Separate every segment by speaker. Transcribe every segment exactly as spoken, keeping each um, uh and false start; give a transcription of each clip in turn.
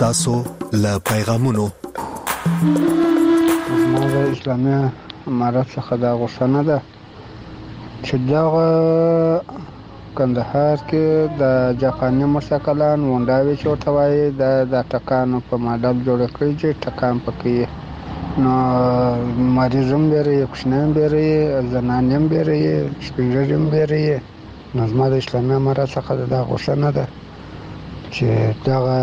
Speaker 1: ستاسو له پیغامونو
Speaker 2: ما د اسلامي امارت څخه دا غوښتنه ده چې دغه کندهار کې د جاپاني موسیقلان ونداوي چورته وایي د د ټکانو په ماډل جوړ کړی چې ټکان پکې نو مریضم بیري کوشنان بیري زنانیم بیري سپینږیریم بیري نو ما د اسلامي امارت څخه دا غوښتنه ده چې دغه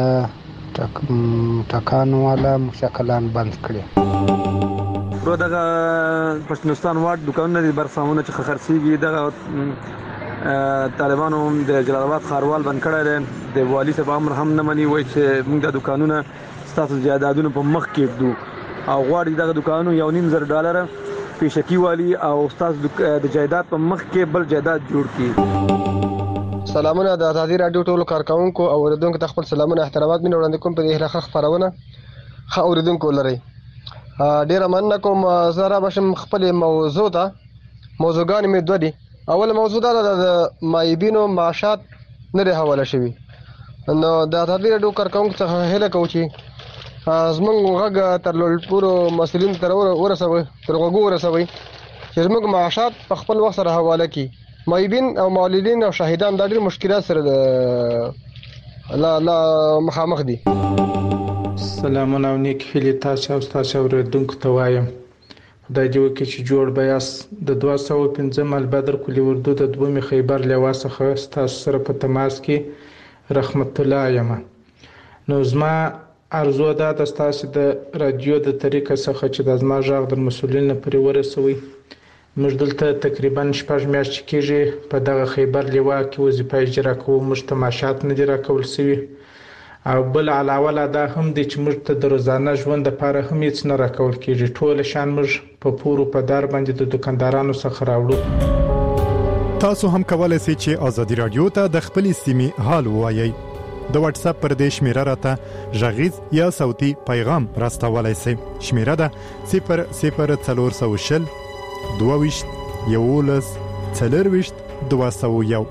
Speaker 2: ټکانو والا موسیقلان بند کړي.
Speaker 3: رو دغه پښتونستان واټ دکانونه دي برسامونه چې خرڅيږي دغه طالبانو د جلال آباد خاروال بند کړی دی د والي صاحب امر هم نه مني وایي چې موږ د دکانونه ستاسو جایدادونو په مخ کې ږدو او غواړي دغه دکانونه یو نیم زر ډالر پیشکی والی او ستاسو د جایداد په مخ کې بل جایداد جوړ کړي.
Speaker 4: سلامونه د ازادي رادیو ټولو کارکونکو او اوریدونکو ته خپل سلامونه احترامات مې وړاندې کوم په دې هغه خبرونه خا اوریدونکو لري ډیر مننه کوم زه را بشم خپل موضوع ته موضوعګان مې دوه دي. اول موضوع دا د مایبینو معاشات نه دی حواله شوی نو د ازادي رادیو کارکونکو څخه هله کوم چې زمونږ غږ تر لوړپورو مسولین تر ورسوي تر وګو ورسوي چې زمونږ معاشات په خپل وخت سره حواله کی مایبین او مولدین او شاهدان د ډېر مشکلات سره لا لا مخامخ دي.
Speaker 5: سلامونه او نیک هیلې تاسو او تاسو اوریدونکو ته وایم خدای دې وکړي چې جوړ بیاس د دوه سوه او پنځه البدر کلی اردو د دومې خیبر لوا څخه تاسو سره په تماس کې رحمت الله یم. نو زما ارزو ده د تاسو د رادیو د طریقې څخه چې د زما ژغ د مسولینو پرې ورسوي. موږ دلته تقریبا شپږ میاشتې کېږي په دغه خیبر لوا کې وظیفه اجرا کوو. موږ ته معاشات نه دي راکول شوي او بل علاوه لا دا هم دي چې موږ ته د روزانه ژوند لپاره هم هیڅ نه راکول کېږي. ټول شان موږ په پورو په دار باندې د دکاندارانو څخه راوړو.
Speaker 1: تاسو هم کولای شئ چې ازادي رادیو ته د خپلې سیمې حال ووایئ. د واتس اپ پر دې شمیره راته ژغیز یا صوتي پیغام راستولای شئ. شمیره ده صفر صفر څلور سوه شل دوه ویشت یولس څلور ویشت دوه سوه یو.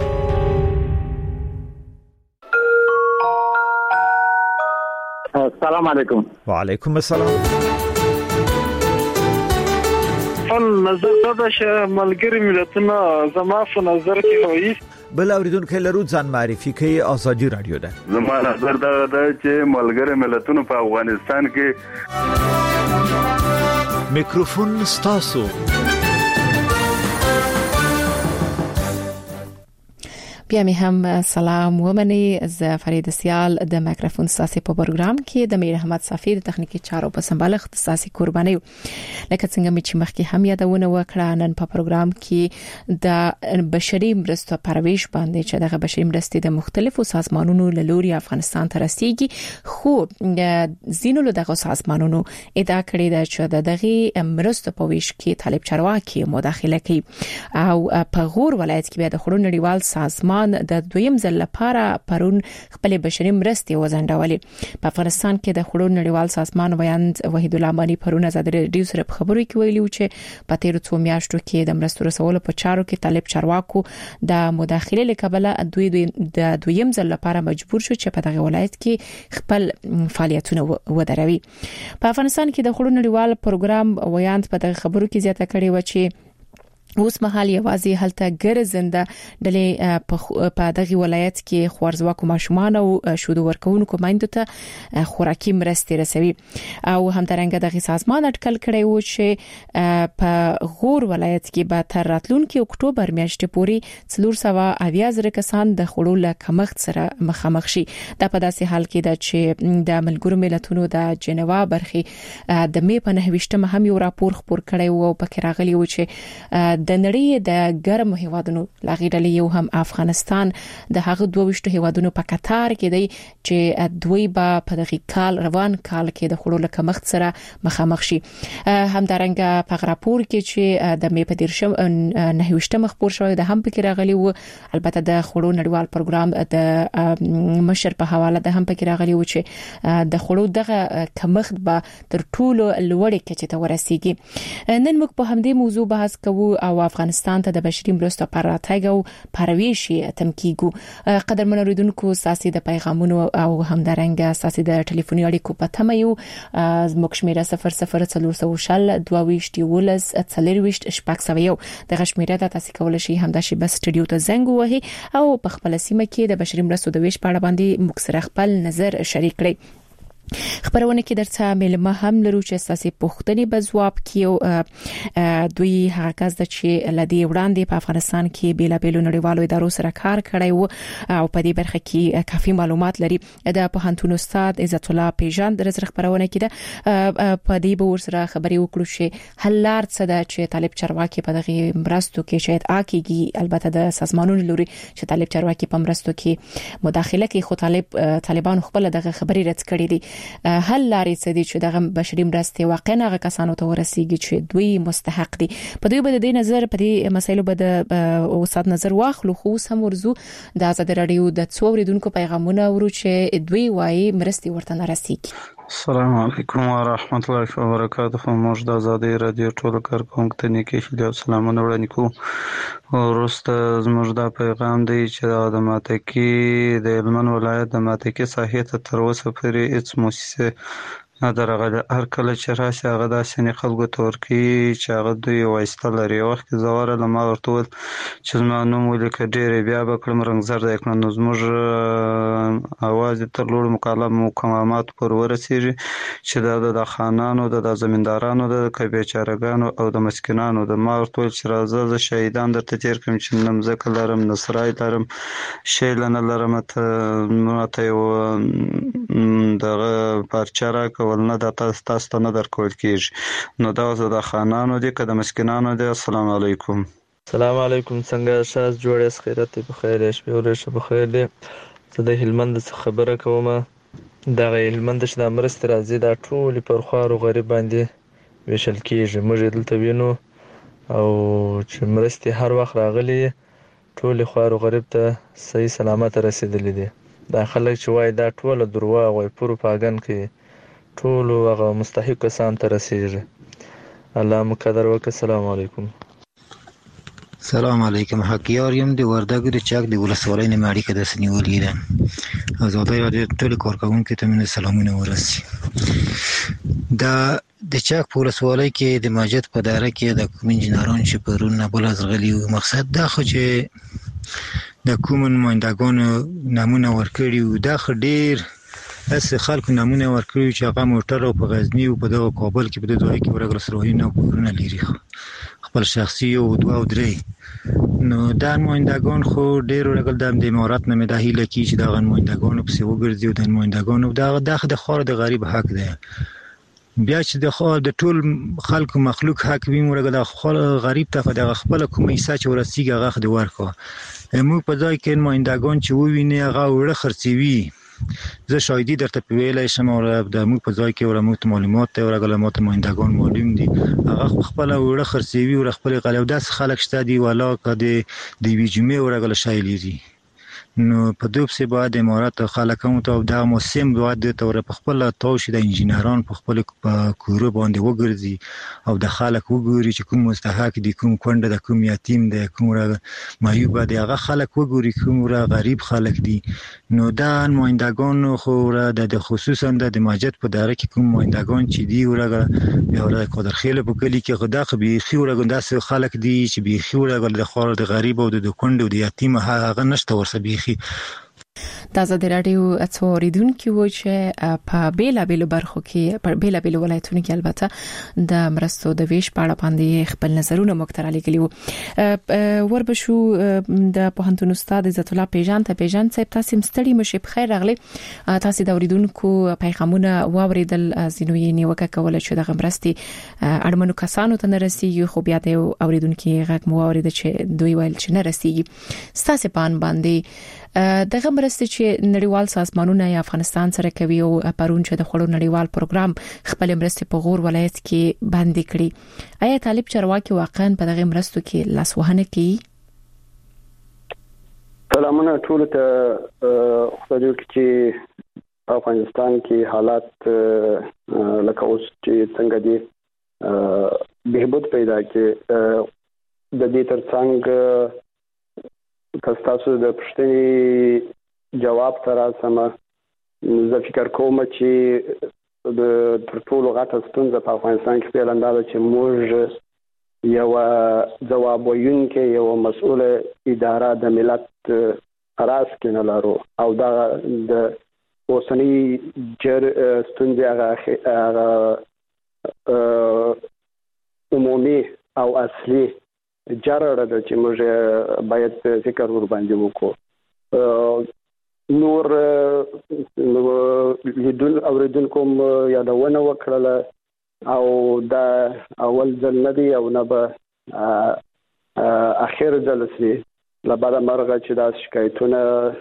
Speaker 6: السلام علیکم.
Speaker 7: وعلیکم السلام.
Speaker 8: فن نظر دا چې ملګری ملتونه زما په نظر کې وایي
Speaker 7: بل اوریدونکو لرو ځان معرفي کوي ازادي رادیو ده.
Speaker 6: زما نظر دا ده چې ملګری ملتونه په افغانستان کې
Speaker 7: میکروفون ستاسو.
Speaker 9: بیا می هم سلام ومني ز فرید سیال د میکروفون ساسي په پروګرام کې د میر احمد صافی د تخنیکی چارو په سمبال اختصاصي قرباني لکه څنګه چې مخکې هم یادونه وکړه نن په پروګرام کې د بشري مرستو پرويش باندې چې د بشري مرستې د مختلفو سازمانونو له لوري افغانستان ته رسیدي خو زینو له دغه سازمانونو ادعا کړې ده چې دغه مرستو په ویش کې طالب چارواکي مداخله کوي او په غور ولایت کې د خړو نړیوال سازمان د دویم ځل لپاره پرون خپل بشري مرستې وزندولې. په افغانستان کې د خړو نړیوال سازمان ویاند وحید الله مانی پرون ازادي رادیو سره په خبرو کې ویلي چې په تیر څو میاشتو کې د مرستو رسولو په چارو کې طالب چارواکو د مداخله لکبله دوی د دویم ځل لپاره مجبور شو چې په دغه ولایت کې خپل فعالیتونه ودروي. په افغانستان کې د خړو نړیوال پروګرام ویاند په دغه خبرو کې زیاته کړې و چې اوس مهال یوازې هلته ګرځنده ډلې په دغه ولایت کې خوارزواکو ماشومان او شودو ورکوونکو مایندو ته خوراکي مرستې رسوي او همدارنګه دغه سازمان اټکل کړی و چې په غور ولایت کې به تر راتلونکي اکتوبر میاشتې پورې څلور سوه اویا زره کسان د خوړو له کمښت سره مخامخ شي. دا په داسې حال کې ده چې د ملګرو ملتونو د جنیوا برخې د مې په نهه هم یو راپور خپور کړی و او پکې راغلی و چې د نړۍ د ګرم هیوادونو لاغیډلې یو هم افغانستان د هغه دوه وشتو هیوادونو په کتار کې دی چې دوی به په دغه کال روان کال کې د خړو له کمښت سره مخامخ شي. همدارنګه په راپور کې چې د مې په دیرشم نه وشته مخ پور شوی د هم پکې راغلی و البته د خړو نړیوال پروګرام د مشر په حواله د هم پکې راغلی و چې د خړو دغه کمښت به تر ټولو لوړ کې چې ته ورسیږي. نن موږ په همدې موضوع بحث کوو او او افغانستان ته د بشري مرستو پر راتګ او پرويش تم کیګو قدر منوریدونکو ساسي د پیغامونو او همدارنګ ساسي د ټلیفوني اړیکو په تمه یو زموږ شمیره صفر صفر څلور سوه شل دوه ویشت یولس څلور ویشت شپږ سوه یو د غشمیره د تاسو کول شي همدا شي بس سټډیو ته زنګ وهي او په خپل سیمه کې د بشري مرستو د ویش په اړه باندې مکسر خپل نظر شریک کړي. خبرونه کې درته ملمه هم لرو چې اساسي پوښتنې به ځواب کیو دوی هغه کس د چې لدی وړاندې په افغانستان کې بیلا بیلو نړیوالو ادارو سره کار کړی وو او په دې برخه کې کافي معلومات لري. د پوهنتون استاد عزت الله پیژان د رزق خبرونه کې ده په دې به ورسره خبري وکړو چې حل لار څه ده چې طالب چارواکي په دغه مرستو کې شاید اکیږي. البته د سازمانونو لوري چې طالب چارواکي په مرستو کې مداخله کوي خو طالب طالبان خپل دغه خبري رد کړې دي. حل لارې څه دي چې دغه بشري مرستې واقعا هغه کسانو ته ورسیږي چې دوی مستحق دي. په دوی بده د نظر په دې مسایلو بده اوسات نظر واخلو خو سم ورزو د آزاد رادیو د څوریدونکو پیغامونه ورو چې دوی وایي مرستې ورته نه رسیږي.
Speaker 10: السلام علیکم ورحمت الله وبرکاته. موږ د آزاد رادیو ټول کارکونکو ته نیکی خیال سلامونه وړاندې کوو. ورسته زموږ دا پیغام دی چې د ماتکی د هلمند ولایت د ماتکی ساحې ته تر اوسه پورې هیڅ مؤسسه نه درغله. هر کله چې راشي هغه داسې خلکو ته ورکوي چې هغه دوی وایسته لري. وخت کې زواره له ما ورته وویل چې زما نوم ولیکه ډېرې بیا به کړم رنګزر دی کړم. نو زموږ اواز تر لوړو مکالمو مقاماتو پر ورسېږي چې دا د خانانو د زمیندارانو د بیچارهګانو او د مسکینانو د. ما ورته وویل چې راځه زه شهیدان درته تیر کړم چې نه مځکه لرم نه سرای لرم شی نه لرم ته یو دغه پارچه راکړه نه دا تاسو تاسو ته نه درکول کیږي. نو دا د خانانو دي که د مسکینانو دي. السلام علیکم.
Speaker 11: السلام علیکم. څنګه شاس جوړې خیرت په خیر شپه ورشه په خیر دي. زه د هلمند څخه خبره کوم. دا هلمند چې د مرست راځي دا ټول پر خوارو غریب باندې ویشل کیږي. موږ دلته وینو او چې مرستې هر وخت راغلي ټول خوارو غریب ته صحیح سلامت رسیدلې دي. دا خلک چې وای دا ټول درواغ وای پروپاګاندا کوي ټول هغه مستحق کسان ته رسیږي. الله مقدر وکړه. السلام علیکم.
Speaker 12: السلام علیکم. حقیار یم د وردګو د چاک د ولسوالۍ نه اړیکه د سنیولې ده. آزاد رادیو ټول کارکونکو ته مې سلامونه ورسي. دا د چاک په ولسوالۍ کې د ماجد په دایره کې د کوم انجنیران چې پرون نه بل ازغلی مقصد دا خو چې د کوم نمائندګانو نمونه ورکړي دا خو ډیر اس خلکو نمونه ورکړي چې هغه موټر او په غزنی او په دغه کابل کې په دغه ځای کې ورغل سروي نه کورونه لري خپل شخصي او دوه او درې. نو دا نمائندګان خو ډیر ورغل د امارات نه مداهله کی چې دا نمائندګانو په سی وګرځي او د نمائندګانو دا د خار د غریب حق ده. بیا چې د خو د ټول خلکو مخلوق حق وي مرګ د خپل غریب ته د خپل کومه حصہ چې ورسیږي هغه خدای ورکو. موږ په ځای کې نمائندګان چې وویني هغه وړه خرڅوي. زه شاهدی درته ویلای شم او د موږ په ځای کې ورموت معلومات ته ورغله ماته نمائندګان معلوم دي هغه خپل وړه خرڅوي او خپل غلو داس خلک شته دي ولا کده د ویجمه ورغله شای لري. نو په دوب سه بعد امارات خلکو ته د موسم بعد ته ور په خپل توش د انجنیران په خپل کورو باندې وګرځي او د خلک وګوري چې کوم مستحق دي کوم کونډه د کوم یتیم دی کوم مایوب دی هغه خلک وګوري کوم غریب خلک دي. نو دا نمائندګان خو د خصوصا د ماجد په دایره کې کوم نمائندګان چې دی ورغه یا ورغه قدر خیل په کلی کې غدا خو به خي ورغه داس خلک دي چې به خي ورغه د خور د غریب او د کونډه او د یتیم هغه نشته ورسبي.
Speaker 9: د آزاد رادیو څوریدونکو و چې په بیلا بیلو برخو کې په بیلا بیلو ولایتونو کې البته د مرستو د ویش په اړه باندې خپل نظرونه مختار علی وو. وربشو د پوهنتون استاد عزت الله پیژان ته پیژان صاحب تاسو مستړي مشه په خیر راغلي. تاسو د اوریدونکو پیغامونه واوریدل زینوی نیوکه کوله چې د غمرستي اړمنو کسانو ته نه رسیږي خو بیا د اوریدونکو غږ مو اورید چې دوی ویل چې نه رسیږي. تاسو پان باندې دغه مرستې چې نړیوال سازمانونه یا افغانستان سره کوي او پرون چې د خړو نړیوال پروګرام خپل مرستې په غور ولایت کې باندې کړي آیا طالب چارواکي واقعا په دغه مرستو کې لاسوهنه کوي؟
Speaker 13: سلامونه ټول ته. خدای دې چې افغانستان کې حالات لکه اوس چې څنګه دي بهبود پیدا کړي د دې ترڅنګ که تاسو د پوښتنې جواب ته راسم، زه فکر کوم چې د تر ټولو غټه ستونزه په افغانستان کې فعلا دا ده چې موږ یو ځواب ویونکی یو مسؤله اداره د ملت راس کې نه لرو، او دا د اوسنۍ جر ستونزې هغه عمومي او اصلي جرړه ده چې موږ باید فکر ور باندې وکړو. نور لیدل اوریدونکو یادونه وکړه او دا اول ځل نه دی او نه به اخر ځل سي لبعد مرغه چې دا شکایتونه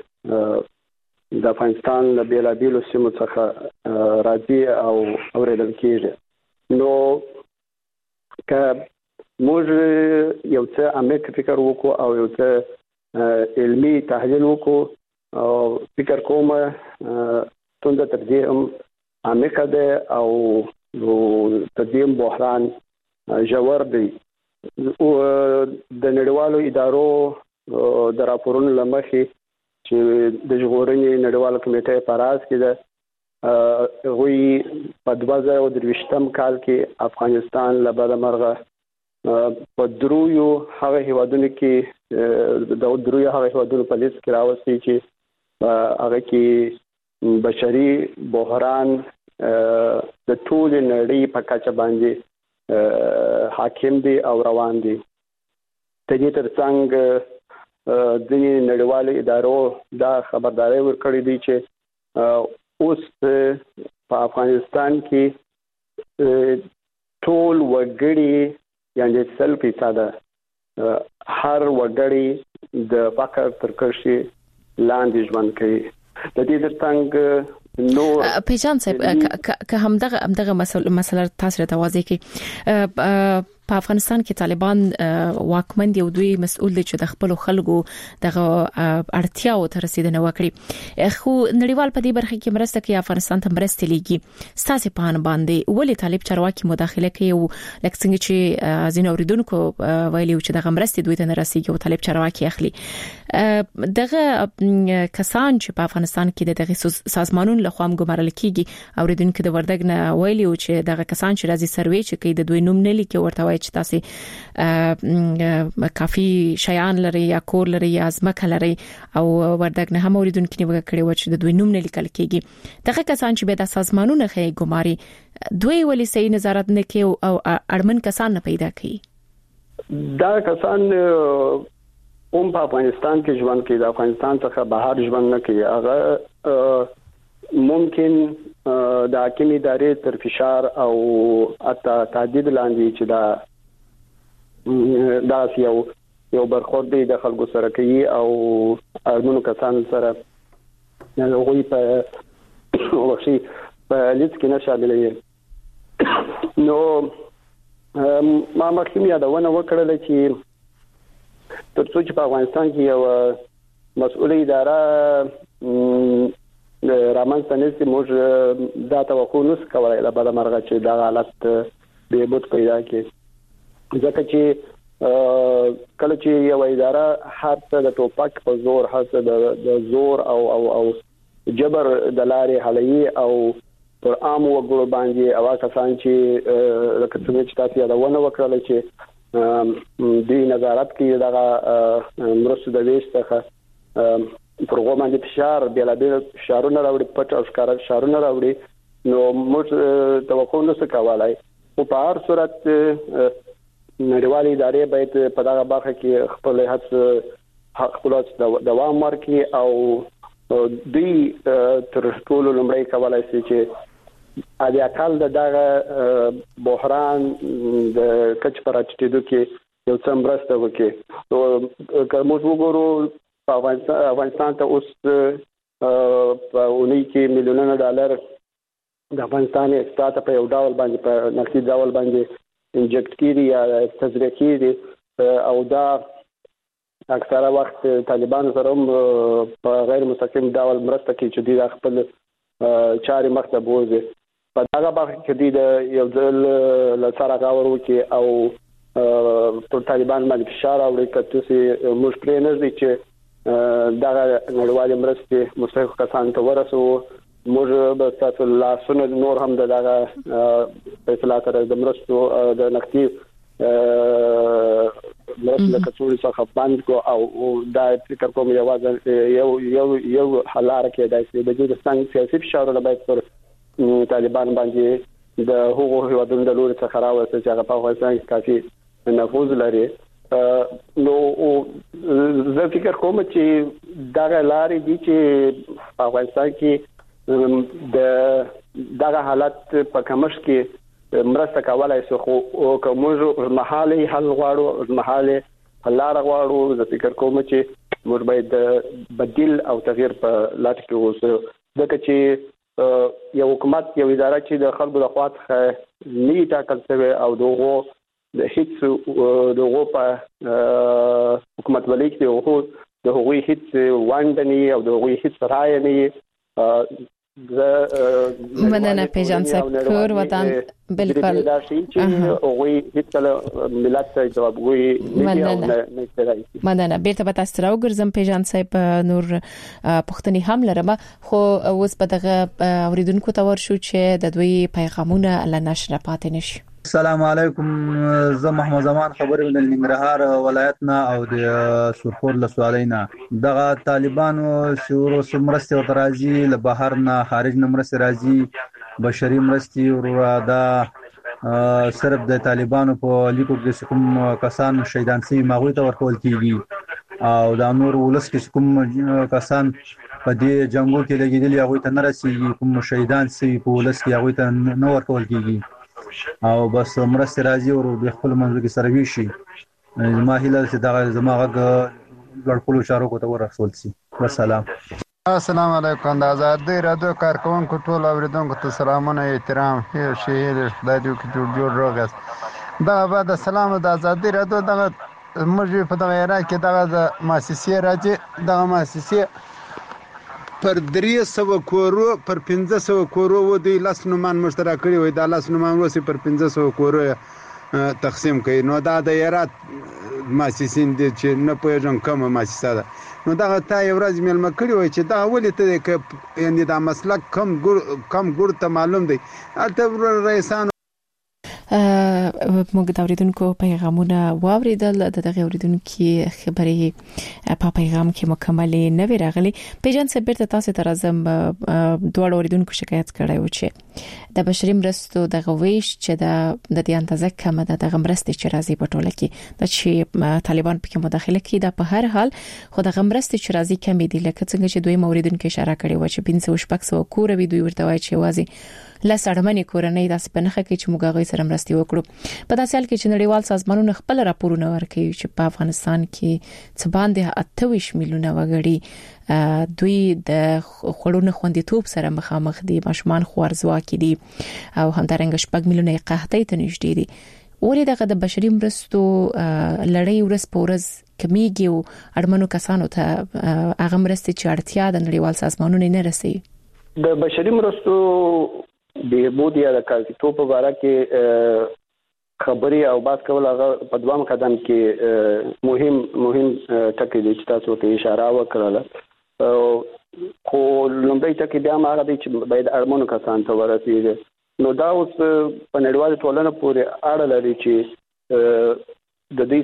Speaker 13: د افغانستان له بیلابیلو سیمو څخه راځي او اوریدل کیږي. نو که موږ یو څه عمیق فکر وکړو او یو څه علمي تحلیل وکړو، او فکر کوم ستونزه تر دې هم عمیقه ده او تر دې هم بحران ژور دی. د نړیوالو ادارو د راپورونو له مخې چې د ژغورنې نړیواله کمیټه په راس کې ده، هغوی په دوه زره درویشتم کال کې افغانستان له بده مرغه په درویو هغه هیوادونو کې د درویو هغه هیوادونو په لیست کې راوستي چې هغه کې بشري بحران د ټول نړۍ په کچه باندې حاکم دي او روان دي. د دې ترڅنګ د نړیوالو ادارو دا خبرداري ورکړې دي چې اوس په افغانستان کې ټول وګړي یعنی سل فیصد هر وګړي د فقر تر کرښې لاندې ژوند کوي. د دې ترڅنګ نو
Speaker 9: پیجان صاحب که همدغه همدغه مسله تاسو ته واضح کی په افغانستان کې طالبان واکمن دي او دوی مسؤل دي چې د خپل خلکو دغه اړتیاو ته رسیدنه وکړي، خو نړیوال په دې برخه کې مرسته کوي، افغانستان ته مرسته لګي. ستاسو په ان باندې ولې طالب چارواکي مداخله کوي او لکه څنګه چې ځین اوریدونکو ویلي چې دغه مرسته دوی ته نه رسیږي او طالب چارواکي اخلي؟ دغه کسان چې په افغانستان کې دغه سازمانونو له خوا ګمارل کیږي، اوریدونکو د وردګ نه ویلي چې دغه کسان چې راځي سروې چې کوي د دوی نوم نه لیکي، ورته وایي چې تاسو کافي شیان لري یا کور لري یا ځمکه لري، او وردګ نه هم اوریدونکو نیوکه کړې و چې د دوی نوم نه لیکل کیږي. دغه کسان چې به د سازمانونو خې ګماري دوی ولې صحیح نظارت نه کوي او اړمن کسان نه پیدا کوي؟
Speaker 13: دا کسان هم په افغانستان کې ژوند کوي، د افغانستان څخه بهر ژوند نه کوي. هغه ممکن د حاکمي ادارې تر فشار او حتی تهدید لاندې چې دا دا یو یو برخورد دی د خلکو سره کوي او اړمنو کسانو سره هغوی په وحشي په لیست کې نه شاملوي. نو ما مخکې یادونه وکړله چې تر څو چې په افغانستان کې یو مسؤله اداره رامنځته نشي، موږ دا توقع نشو کولای له بده مرغه چې دا حالت بهبود پیدا کړي، ځکه چې کله چې یو اداره هر څه د ټوپک په زور، هر څه د زور او او او جبر د لارې حلوي او پر عام وګړو باندې او کسان چې لکه څنګه چې تاسو یادونه وکړه چې د نظارت کې دغه مرسته د ویش څخه پروګرام باندې فشار بیلابیل فشارونه راوړي، پټ او ښکارا فشارونه راوړي. نو موږ توقع نشو کولای، او په هر صورت نړیوالې ادارې باید په دغه برخه کې خپل هڅه خپل دوام ورکړي او دوی تر ټولو لومړی کولای شي چې اې اقل دغه بحران د کچ پر اټیدو کې یو څه مرسته وکړي. نو که موږ وګورو افغانستان ته اوس په اونۍ کې میلیونونه ډالر د افغانستان اقتصاد په یو ډول باندې په نقدي ډول باندې انجکټ کیږي یا تزریق کیږي، او دا اکثره وخت طالبان سره هم په غیر مستقیم ډول مرسته کوي چې دوی خپل چارې مخته بوځي. په دغه برخه کې دوی د یو ځل له سره غاور وکړي او پر طالبان باندې فشار راوړي کته سي موږ پرې نه دي چې دا نړیوال مرستې مستحق کسان ته ورسو موږ به تاسو لاسونه نور هم دغه فیصله تر د مرستو د نقدي مرستې کڅوړي څخه باندې کو او دا فکر کوم یو یو یو یو حلاره کې دای چې د دې څنګه سیاسي فشار نه باید پر طالبان باندې د هغو هیوادونو د لوري څخه راوځي چې هغه په افغانستان کې کافي نفوذ لري نو زه فکر کوم چې دا لارې دي چې په افغانستان کې د دغه حالت په کمش کې مرسته کولای شي خو کومه محلي حل غواړو محلي لار غواړو زه فکر کوم چې موږ باید بدیل او تغییر په لټ کې اوسو ځکه چې یو حکومت یو اداره چې د خلکو د خواط نه ټاکل شوی او دغه د هیڅ دغه په حکومت ولې کې دغه د هغوی هیڅ واندنی او د هغوی هیڅ رائے نه
Speaker 9: مننه پیجان صاحب کور وطن بالکل
Speaker 13: دا شي چې هغوی هیڅ ملت ته جوابګوي
Speaker 9: مننه مننه بیرته به تاسو راوګرځم پیجان صاحب نور پښتني هم لرم خو اوس په دغه اوریدونکو ته ورشو چې د دوی پیغامونه له نشر پاتې نشي.
Speaker 14: السلام علیکم زه محمد زمان خبرې د ننګرهار ولایتنا او د سرخور له سوالینا دغه طالبانو شورو سمرستي او ترازی له بهر نه خارج نه مرستي راځي بشري مرستي او دا صرف د طالبانو په لیکو کې کوم کسان شهیدان سي ماغوي ته ورکول کیږي او دا نور ولس کې کوم کسان په دې جنگو کې لګیدلي هغه ته نه رسیږي کوم شهیدان سي په ولس کې هغه ته نه ورکول کیږي او بس مرسته راځي او د خپل منځ کې سره ویشي ما هیله چې دا زماغه ګړپلو چارو کو ته ورسول شي. والسلام.
Speaker 2: السلام علیکم د آزادۍ رادیو کارکونکو ټول اوریدونکو ته سلامونه احترام هي شهید خدای دې کې جوړ جوړ روغس دا بعد السلام د آزادۍ رادیو دغه موږ په دغه عراق کې دغه د مؤسسې راځي دغه مؤسسې پر درې سوه کورو پر پنځه سوه کورو و دی لاس نومان مشترک کړي وي دا لاس نومان وسی پر پنځه سوه کورو تقسیم کړي نو دا د یارات مؤسسین دي چې نه پېژن کومه مؤسسه ده نو دا ته یو ورځ مېلمه کړي وي چې دا ولې ته کې یعنی دا مسلک کم ګور کم ګور ته معلوم دی البته رئیسان
Speaker 9: موږ د اوریدونکو پیغامونه واوریدل د دغه اوریدونکو خبرې په پیغام کې مکمل نه وی راغلي پیجن سپیرته تاسو ته راځم دوه اوریدونکو شکایت کړی و چې د بشري مرستو د غویش چې د د دې اندازه کم ده د غمرستې چې راځي په ټوله کې د چې طالبان پکې مداخله کوي د په هر حال خو د غمرستې چې راځي کم دي لکه څنګه چې دوی اوریدونکو اشاره کړې و چې پنځه شپږ سوه کور وی دوی ورته وایي چې وازي لسړمنې کورنۍ داسې په نخښه کې چې موږ غوي سره مرستي وکړو په داسې حال کې چې نړیوال سازمانونه خپل راپورونه ورکوي چې په افغانستان کې څه باندې اته ویشت میلیونه وګړي دوی د خړونو خوندیتوب سره مخامخ دي ماشومان خوارزوا کې دي او همدارنګه شپږ میلیونه قحطۍ ته نږدې دي ورې دغه د بشري مرستو لړۍ ورځ په ورځ کمیږي او اړمنو کسانو ته هغه مرستې چې اړتیا د نړیوال سازمانونو نه رسي
Speaker 13: د بشري مرستو د بودیا د کارتوب په اړه کې خبري او بحث کول هغه په دوام قدم کې مهم مهم ټکي دي چې تاسو ته اشاره وکړه خو لومړی ټکي بیا هغه دی چې باید اړمنو کسان ته ورسیږي نو دا اوس په نړیواله ټولنه پورې اړه لري چې د دې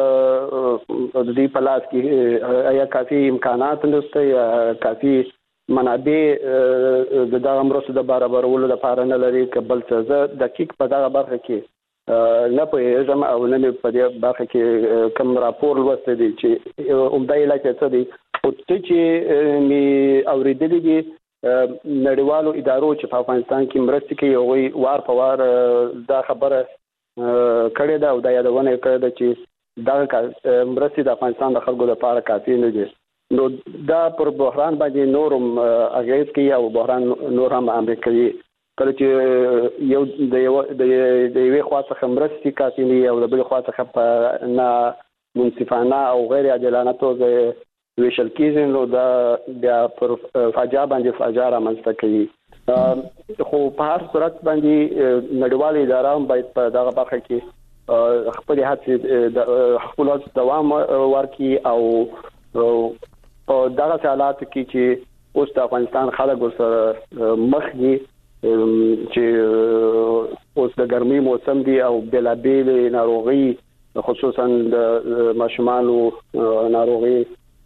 Speaker 13: څخه د دې په لاس کې آیا کافي امکانات نشته یا کافي منابع د دغه مرستو د برابرولو لپاره نه لري کبل څه زه دقیق په دغه برخه کې نه پوهیږم او نه په دې برخه کې کوم راپور لوسته دي چې عمده علاج څه دي او چې می اوریدلې دي نړیوالو ادارو چې په افغانستان کې مرستې کوي او وار په وار دا خبره کړې ده او دا یادونه کړې ده چې دا مرستې د افغانستان د خلکو لپاره کافي نه دي نو دا پر بحران باندې نورم اغیز کوي او بحران نور هم امریکایي کله چې یو د یو د یوې خوا څخه مرستې کافي نه او د بل خوا څخه په نه منصفانه او غیر عادلانه توګه ویشل کیږي نو دا بیا پر فاجعه باندې فاجعه رامنځته کوي خو په هر صورت باندې نړیوال ادارې هم باید په دغه برخه کې خپل هڅې خپل دوام ورکړي او په دغه حالات کې چې اوس د افغانستان خلک سره مخ دي چې اوس د ګرمي موسم دی او بلابل ناروغي خصوصا د ماشومانو ناروغي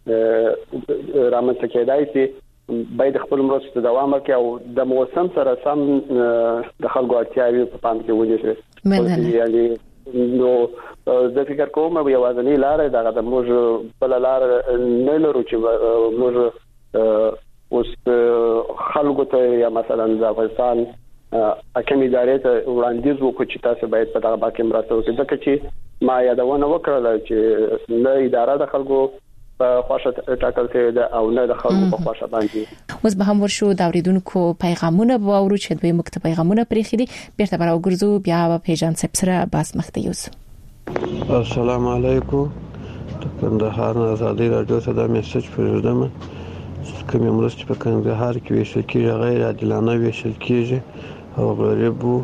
Speaker 13: رامنځته کېدای شي باید خپل مرسته دوام وکړي او د موسم سره سم د خلکو اړتیاوې په پام کې ونیسي یعنی نو د فکر کوم یو ځنی لار دغه د موږ بل لار نه لرو چې موږ اوس خلکو ته یا مثلا د افغانستان حکومت ادارې ته وړاندیز وکړي چې تاسو باید په دغه باندې مرسته وکړئ ځکه چې ما یادونه وکړه چې نه اداره د خلکو په خواشه ټاکل شوی ده او نه د خلکو په خواشه باندې.
Speaker 9: اوس به هم ورشو د اوریدونکو پیغامونه به اورو چې دوی مکتب پیغامونه پرېخي دي بیرته به راوګرځو بیا به پیژن صاحب سره باس مخته یوسو.
Speaker 15: السلام علیکم د کندهار آزادي رادیو ته د میسج پرېږدم کوم مرستې په کندهار کې ویشل کېږي غیر عادلانه ویشل کېږي او غریبو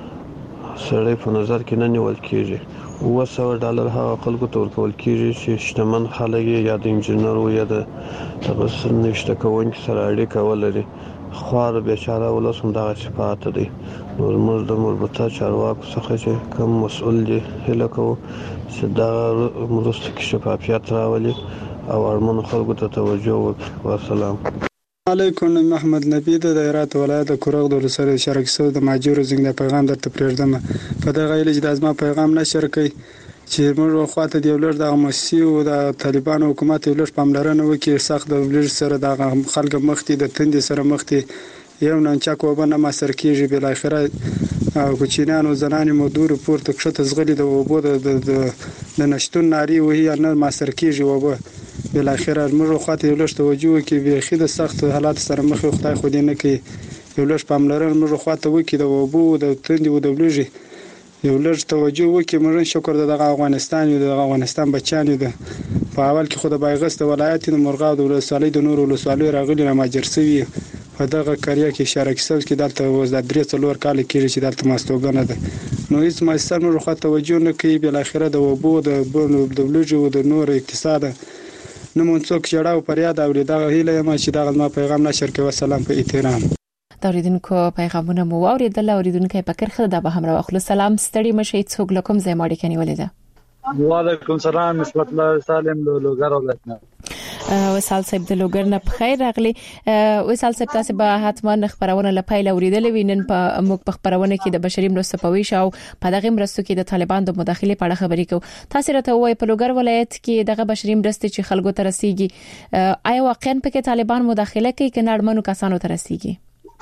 Speaker 15: سړی په نظر کې نه نیول کېږي. اوه سوه ډالر هغه خلکو ته ورکول کېږي چې شتمن خلک یا د انجینر یا د دغه نشته کوونکي سره اړیکه ولري. خوار بیچاره ولس هم دغه صفات دي. نو موږ د مربوطه چارواکو څخه چې کوم مسؤل دي هله کوو چې دغه مرسته کې شفافیت راولي او اړمنو خلکو ته توجه وکړي. والسلام
Speaker 16: علیکم. محمد نبی د هرات ولایت کورغ د سره شرک سو د ماجور زنګ پیغام درته پرېږدم په دغه ایله چې د ازما پیغام نشر کړي چې موږ خواته دی ولر د مسیح او د طالبان حکومت ولر پاملرنه وکړي سخت د ولر سره د خلک مختي د تند سره مختي یو نن چا کو بنه ما سر کېږي بل اخره او کوچینانو زنانې مودور پورته کښته زغلی د وبو د د نشتون ناری وهي نه ما سر کېږي وبو بل اخر موږ خواته یو لښ توجه کې به خید سخت حالات سره مخ خدای خو دې نه کې یو لښ پاملرنه موږ خواته وکي د وبو د تند او د بلوجي یو لږ توجه وکي موږ شکر د افغانستان یو د افغانستان بچان دي په اول کې خو د بایغست ولایت د مرغاو د ولسوالۍ د نور ولسوالۍ راغلي را ماجرسوي په دغه کاریا کې شارک سل کې دلته وز د درې څلور کال کې چې دلته ماستوګنه ده نو هیڅ ماستر موږ خواته توجه نه کوي بل اخره د وبو د د بلوجي او د نور اقتصاد نو مونږ څوک چړاو پریاد او دا هیله ما چې دا ما پیغام نشر کوي. والسلام په احترام.
Speaker 9: د اوریدونکو پیغامونه مو اوریدل. اوریدونکو په کرخه د به هم راخلو سلام ستړي مشي څوک لکم زې ماړي کني ولیده.
Speaker 17: وعلیکم سلام نسبت الله سالم لوګر ولایت نه
Speaker 9: وسال صاحب د لوګر نه بخیر راغلی. وسال صاحب تاسو به حتما خبرونه لپاره اوریدل وینن په موږ په خبرونه کې د بشري مرستو په ویش او په دغه مرستو کې د طالبان د مداخله په اړه خبرې کوو. تاسو راته وایي په لوګر ولایت کې دغه بشري مرستې چې خلکو ته رسیږي آیا واقعا پکې طالبان مداخله کوي کنه اړمنو کسانو ته رسیږي؟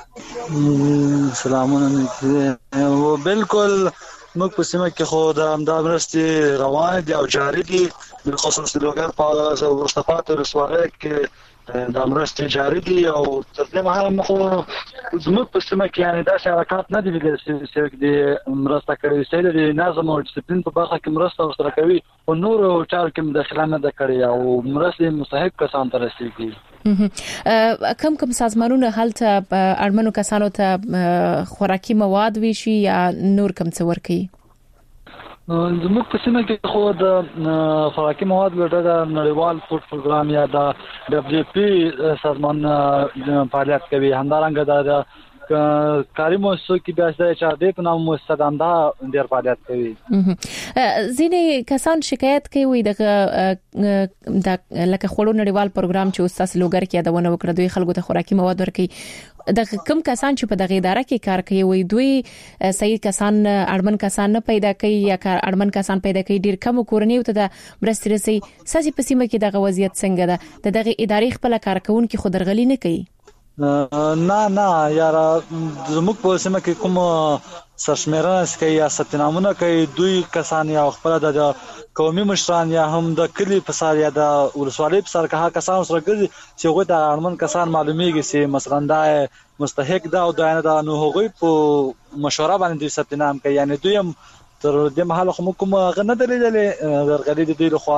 Speaker 17: سلامونه و بالکل موږ په سیمه کې خو د امداد مرستې روان دي او جاری دي خصوص د لوګر په ورستفات رسوالۍ کې د مرستې جاری دي او تر دې مهاله خو زموږ په سیمه کې یعنی داسې حرکات نه دي لیدل چې د مرسته کوي چې د نظم او ډیسپلین په برخه کې مرسته ورسره کوي او نور چارو کې مداخله نه ده کړې او مرستې مستحق کسان ته رسیږي.
Speaker 9: کم کم سازمانونه هلته اړمنو کسانو ته خوراکي مواد ویشي یا نور کم څه ورکي؟
Speaker 17: زموږ په سیمه کې خو د خوراکي مواد ورته د نړیوال فوډ پروګرام یا د دبليو پی سازمان فعالیت کوي. همدارنګه د کاری مؤسسو کې بیا د اچ ار ډي په نامه مؤسسه د ډیر فعالیت کوي.
Speaker 9: ځینې کسان شکایت کوي دغه د لکه خړو نړیوال پروګرام چې استاد لوګر کې یادونه وکړه دوی خلکو ته خوراکي مواد ورکي. د کم کسان چې په دغه اداره کې کار کوي وي دوی صحیح کسان اړمن کسان نه پیدا کوي یا اړمن کسان پیدا کوي ډیر کم کورنۍ ته د مرستې رسي. ساسي په سیمه کې دغه وضعیت څنګه ده؟ دغه ادارې خپل کارکونکو خو درغلي نه کوي؟
Speaker 17: نه نه یاره زموږ په سیمه کې کوم سرشمیرنه کوي یا ستنامونه کوي دوی کسان یا خپل د قومي مشران یا هم د کلی په سر یا د ولسوالۍ په سر که کسان سره کوي چې هغه د اړمن کسان معلومیږي چې مثلا دا مستحق ده او دا نه ده نو هغه په مشوره باندې ستنام کوي. یعنی دوی هم تر دې مهاله کوم کوم غنه درېدلې درغلي د دوی لخوا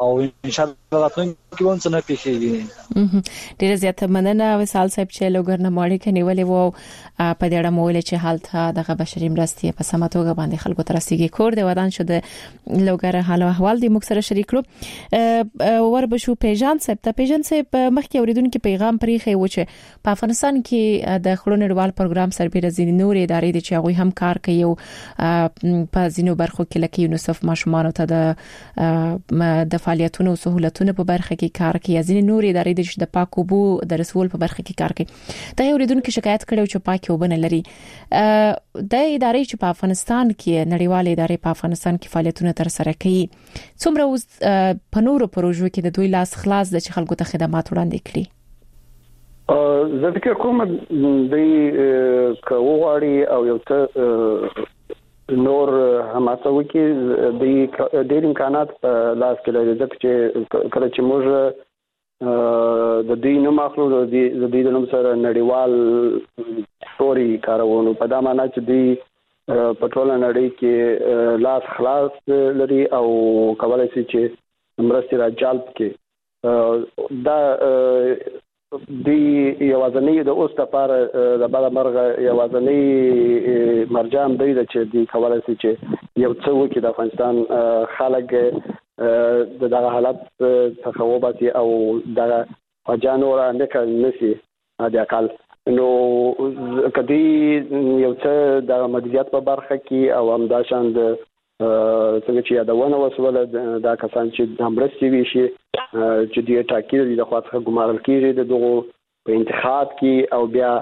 Speaker 17: او ان شاء الله راتلونکي به څه نه پیښیږي.
Speaker 9: ډیره زیاته مننه وصال صاحب چې لوګر نه ماړی کني ولې وو په دې اړه مو ویل چې حالت دغه بشري مرستې په سماتوګه باندې خلکو ته رسیدي. کور د ودان شو د لوګر حال او احوال د مکسره شریک کړو ور بشو پیژان صاحب ته پیژان صاحب مخکې اوریدونکو پیغام پریخي و چې په افغانستان کې د خړونړوال پروګرام سربېره ځینې نور ادارې د چاغوي هم کار کوي او په ځینو برخو کې لکه یونیسف ماشومان ته د د فعالیتونو او سہولتونو په برخه کې کار کوي. ځینې نور ادارې د پاکو بو د رسول په برخه کې کار کوي. دا اوریدونکو شکایت کړو چې پاکي وبنه لري. د ادارې چې په افغانستان کې نړیوال ادارې په افغانستان کې فعالیتونه تر سره کوي څومره اوس په نورو پروژو کې د دوی لاس خلاص د خلکو ته خدمات وړاندې کړي؟
Speaker 13: زه فکر کوم د کوغړی او یو څه نور هماسه وکي د ډېر امکانات په لاس کې لري ځکه چې کله چې موږ د دې نوم اخلو د دې د نوم سره نړیوال ستوري کارونه په دا معنی چې د پټرول نړۍ کې لاس خلاص لري او کولای شي چې مرستې را جلب کړي. دا دی یوازنی د اوس لپاره د بل مرغه یوازنی مرجان دی چې دی کولای شي چې یو څه وکړي د افغانستان خلک د دغه حالت څخه وباسي او دغه اجانو را نه نسی د اقل نو کدی یو څه د مدیریت په برخه کې او همداشان د څنګه چې یادونه وسوله دا کسان چې د امرستي وی شي چې د ټاکید د خواصه ګمارل کیږي د دغه په انتخاب کې او بیا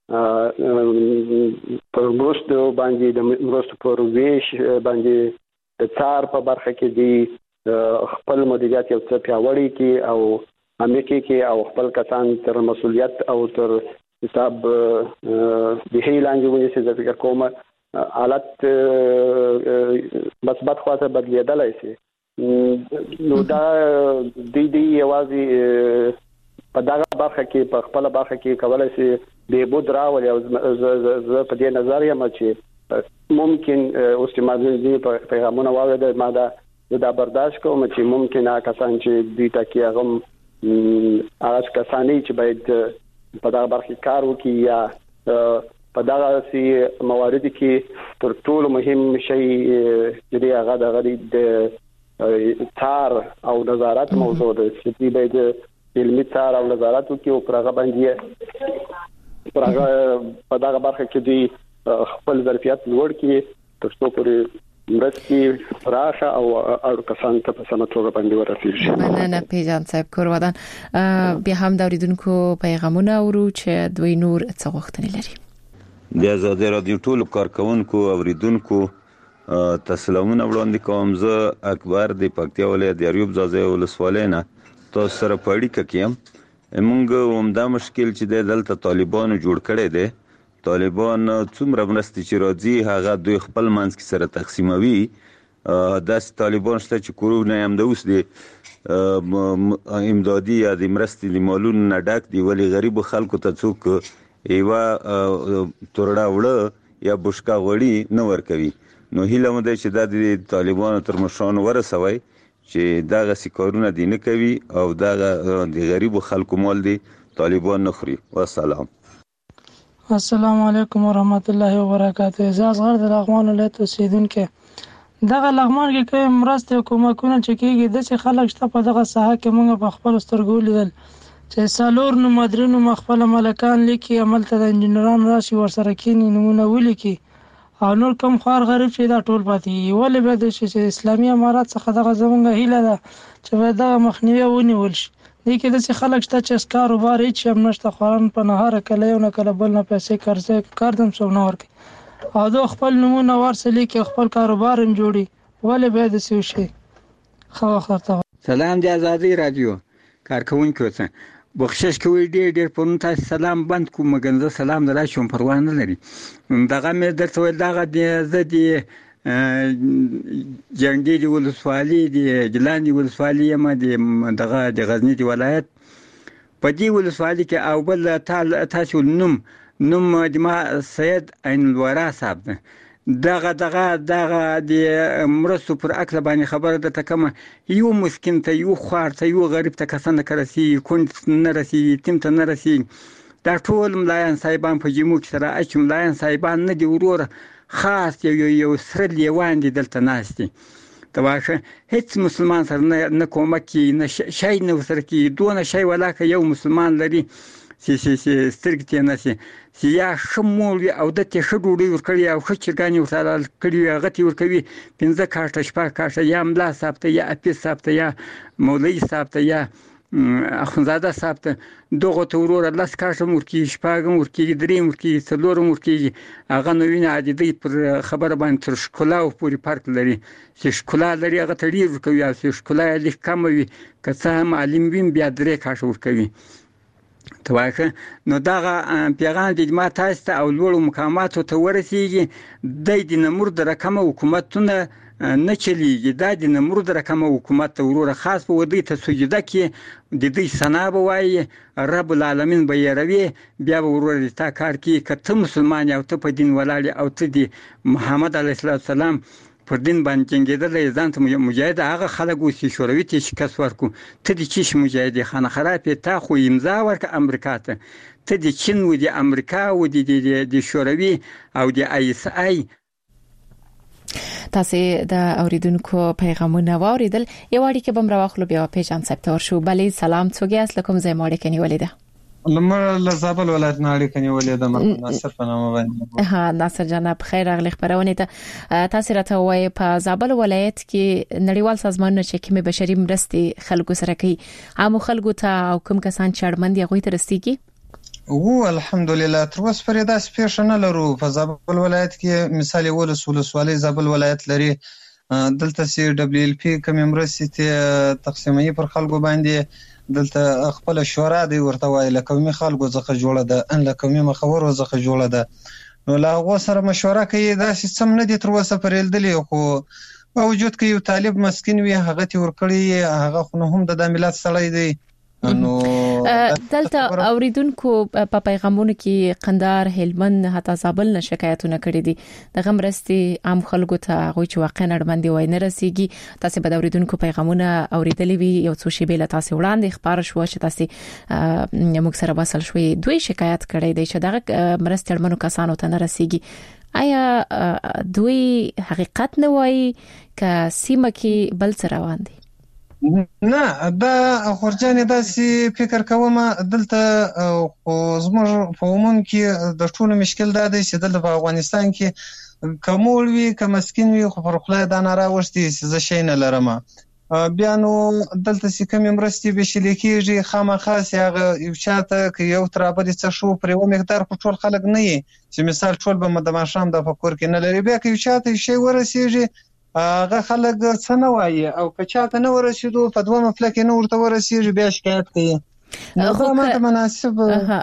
Speaker 13: په مرستو باندې د مرستو پر ویش باندې د څار په برخه کې دی خپل مدیریت یو څه پیاوړی کې او امریکای کې او خپل کسان تر مسولیت او تر حساب د هیلانګ ونیسي د فکر کومه حالت مثبت خواته بدلیدلای شي. نو دا د دې یوازې په دغه برخه کې په خپل برخه کې کولای شي به بود راولي او زه په دې نظر یم چې ممکن اوس چې مازه په پیغامونه واورید ما دا دا برداشت کوم چې ممکن کسان چې دې تکي هغه هغه کسانی چې باید په دغه برخه کار وکړي یا په دغه سي موارد کې تر ټولو مهم شی چې هغه د غړي د تار او نظارت موضوع ده چې باید علمي تار او نظارت وکړي او پرغه باندې پرغه په دغه برخه کې دی خپل ظرفیت لوړ کړي تر څو پورې مرستې راشه او اړ کسان ته په سمه توګه باندې ورسیږي.
Speaker 9: مننه پیژان صاحب کور ودان. بیا هم د اوریدونکو پیغامونه اورو چې دوی نور څه غوښتنې لري.
Speaker 18: د آزادۍ رادیو ټولو کارکونکو اوریدونکو تسلیمونه وړاندې کوم. زه اکبر د پکتیا ولایت د اریوب ځای ولسوالۍ نه تاسو سره په اړیکه کې یم. موږ همدا مشکل چې د دلته طالبانو جوړ کړی دی طالبان څومره مرستې چې راځي هغه دوی خپل منځ کې سره تقسیموي. داسې طالبان شته چې کورونه هم د اوس د امدادي یا د مرستې د مالونو نه ډک دي ولې غریبو خلکو ته څوک ایوا تورډا وړه یا بشکا غوړي نه ورکوي. نو هیله مو ده چې د طالبانو تر مشرانو ورسوي چې دغه سکارونه دي نه کوي او دغه د غریبو خلکو مال دي طالبان نه خوري. والسلام.
Speaker 19: السلام علیکم ورحمت الله وبرکاته. زه اصغر د لغمان ولایت اوسیدونکو. دغه لغمان کې کوم مرسته کومکونه چې کیږي د څه خلک شته په دغه ساحه کې موږ په خپل سترګو لیدل چې سالور نو مدرنو مخفل ملکان لیکي عمل ته د انجنیران راشي ورسره کینی نمونه ولیکي او نور کوم خار غریب چې دا ټول پاتې ولې به د شي اسلامي امارات څخه دغه زمونږ هیله ده چې دا مخنیوي ونیول شي. دې کې د څه خلک شته چې کاروبار هیڅ هم نشته خوران په نهار کله یو نه کله بل نه پیسې قرضې کاردم سو نه ورکي او دو خپل نمونه ورسلې کې خپل کاروبار هم جوړي ولې به د څه شي. خو خاطر
Speaker 20: سلام دی آزادۍ رادیو کارکونکو ته بخشش کوي ډېر ډېر په تاسو سلام بند کوم مګنزه سلام درا شوم پروا نه لري. دغه مې درته ول دغه د زدي جنګي دی ولسوالي دی جلان دی ولسوالي یم دی دغه د غزنی دی ولایت په دې ولسوالي کې او بل تاسو نوم نوم د ما سید عین الورا صاحب دغه دغه دغه د مرستو پر عکس باندې خبره ده تکمه یو مسکین ته یو خوار ته یو غریب ته کسان کرسي کونډ نه رسي تیم ته نه رسي دا ټول ملایان صاحبان په جمهور کې سره اچ ملایان صاحبان نه دی ورور خاص یو یو سره لیوان دي دلته ناشتي تواشه هیڅ مسلمان سره نه کومک کی نه شای نه سره کی دونه شای ولاکه یو مسلمان لري سی سی سی سترګې نه سي سیا شمول او د ته شډوړي ورکړي او خچګانی ورسره کړي غتی ورکوي پنځه کاټه شپه کاټه یا ملا ثابته یا اپي ثابته یا مولوی ثابته یا اخونزاده ثابته دغه تورور الله سکاټم ورکی شپاګم ورکی دریم ورکی څلورم ورکی هغه نوینه عادي پر خبره باندې تر شکلا او پوری فرق لري چې شکلا لري هغه تړي ورکوي او چې شکلا لیک کم وي که څه هم عالم ویم بیا درې کاټه ورکوي تواخه نو دغه پیغام د ما تاسو ته او لوړ مقامات ته ورسیږي د دې نمر د رقم حکومتونه نه چلیږي دا د نمرود رقم حکومت ته وروره خاص په ودی ته سجده کې د دې سنا به وایي رب العالمین به یروي بیا به وروره تا کار کې کته مسلمان او ته په دین ولاړ او ته د محمد علیه السلام پر دین باندې څنګه ځان ته مجاهد هغه خلک وسی شوروي ته شکست ورکو ته د چیش مجاهد خانه خراب تا خو امضا ورک امریکا ته ته د چین و د امریکا و د شوروي او د آی اس آی
Speaker 9: تاسو د اوریدونکو پیغامونه واوریدل یو اړیکه بم راوخلو بیا پیجان سپتور شو بلې سلام څوګي اس لکم زې ماړه کني ولیده
Speaker 21: لمر لزابل ولایت ناړي کني ولیده ناصر په نامه باندې
Speaker 9: ها ناصر جناب خیر اغلی خبرونه ته تاسو راته وای په زابل ولایت کې نړیوال سازمانونه چې کومه بشري مرستې خلکو سره کوي عام خلکو ته او کوم کسان چړمند یغوي ته رسیږي
Speaker 21: او الحمدلله تر اوسه پرې دا سپیش نه لرو په زابل ولایت کې مثال ولس ولسوالۍ زابل ولایت لري دلته سی دبليو ال پی کوم مرستې تقسیمي پر خلکو باندې دلته خپل شورا دی ورته وای لکومي خلکو ځخه جوړه ده ان لکومي مخور ځخه جوړه ده نو لا غو سره مشوره کوي دا سیستم نه دي تر اوسه پرېل دلی خو باوجود کې یو طالب مسكين وي هغه تی ورکړي هغه خو هم د ملت سړی دی نو
Speaker 9: دلته اوریدونکو په پیغامونو کې قندار هلمند حتی زابل نه شکایتونه کړې دي د غمرستي عام خلکو ته غوي چې واقعا نړمندي وای نه رسیږي تاسو به اوریدونکو پیغامونه اوریدلې وي یو څو شی به تاسو وړاندې خبر شو چې تاسو موږ سره وصل شوي دوی شکایت کړي دي چې دغه مرستې اړمنو کسانو ته نه رسیږي آیا دوی حقیقت نه وای ک سیمه کې بل څه روان دي
Speaker 21: نه دا خورجان داسې فکر کوم دلته خو زموږ په عموم کې د ټولو مشکل دا دی چې دلته په افغانستان کې کومول وی کوم مسكين وی خو پر خپل د نارا وشتي چې زه شي نه لرم بیا نو دلته چې کوم مرستې به شي لیکيږي خامخا هغه یو چاته کې یو ترابه د څه شو پر یو مقدار په ټول خلک نه وي چې مثال ټول به مدام شام د فکر کې نه لري بیا کې یو چاته شي ورسیږي هغه خلک څه نه وایي او که چاته نه ورسېدو په دوه مفلک نه ورته ورسېږي بیا شکایت کوي خو ماته مناسب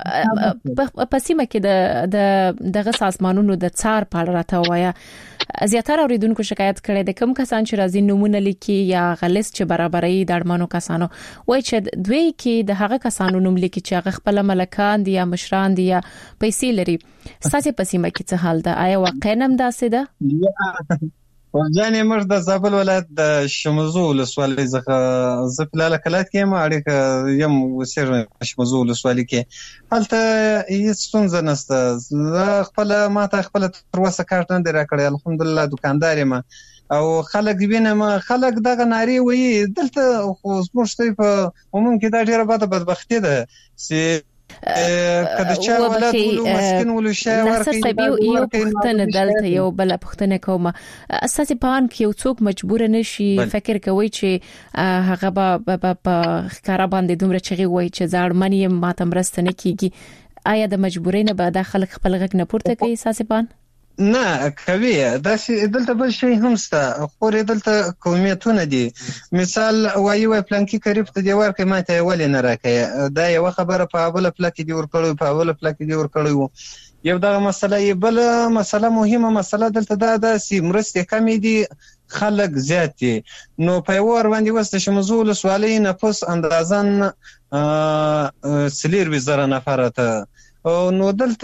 Speaker 9: په سیمه کې د د دغه سازمانونو د څار په اړه راته وایا زیاتره اوریدونکو شکایت کړي د کوم کسان چې راځي نمونه لیکي یا غلس چې برابرۍ د اړمنو کسانو وای چې دوی کې د هغه کسانو نوم لیکي چې هغه خپل ملکان دي یا مشران دي یا پیسې لري ساسي په سیمه کې څه حال ده آیا واقعا هم داسې ده
Speaker 21: ورځانې موږ د زابل ولایت د شمزو ولسوالۍ څخه زه په لاله کلات کې ما اړیکه یم وسیر شمزو ولسوالۍ کې هلته هیڅ ستونزه نشته زه خپل ماته خپل تر اوسه کارت نه دی راکړی الحمدلله دکاندار یم او خلک وینم خلک دغه ناری وي دلته خو زموږ په عموم کې دا ډیره بده بدبختی ده چې کله چې ولادت ولو مسكين ولو شای ورکړي
Speaker 9: یو پښتنه دلته یو بل پښتنه کوم اساسي پان کې یو څوک مجبور نشي فکر کوي چې هغه به په ښکارا باندې دومره چغي وای چې ځړمنې ماته مرسته نه کیږي آیا د مجبورۍ نه به د خلک خپل غږ نه پورته کوي اساسي پان
Speaker 21: نه کوي دا چې دلته بل شي هم ستا خو دلته قومیتونه دي مثال وایي وای پلانکی قریب ته دی ورکه ماته ولې نه راکې دا یو خبره په اول پلاک دی ورکړو په اول پلاک دی ورکړو یو دا مسله بل مسله مهمه مسله دلته دا د سیمرستې کمی دي خلک زیات دي نو په ور باندې وسته شمزول سوالي نفس اندازن سلیر وزره نفرته نو دلته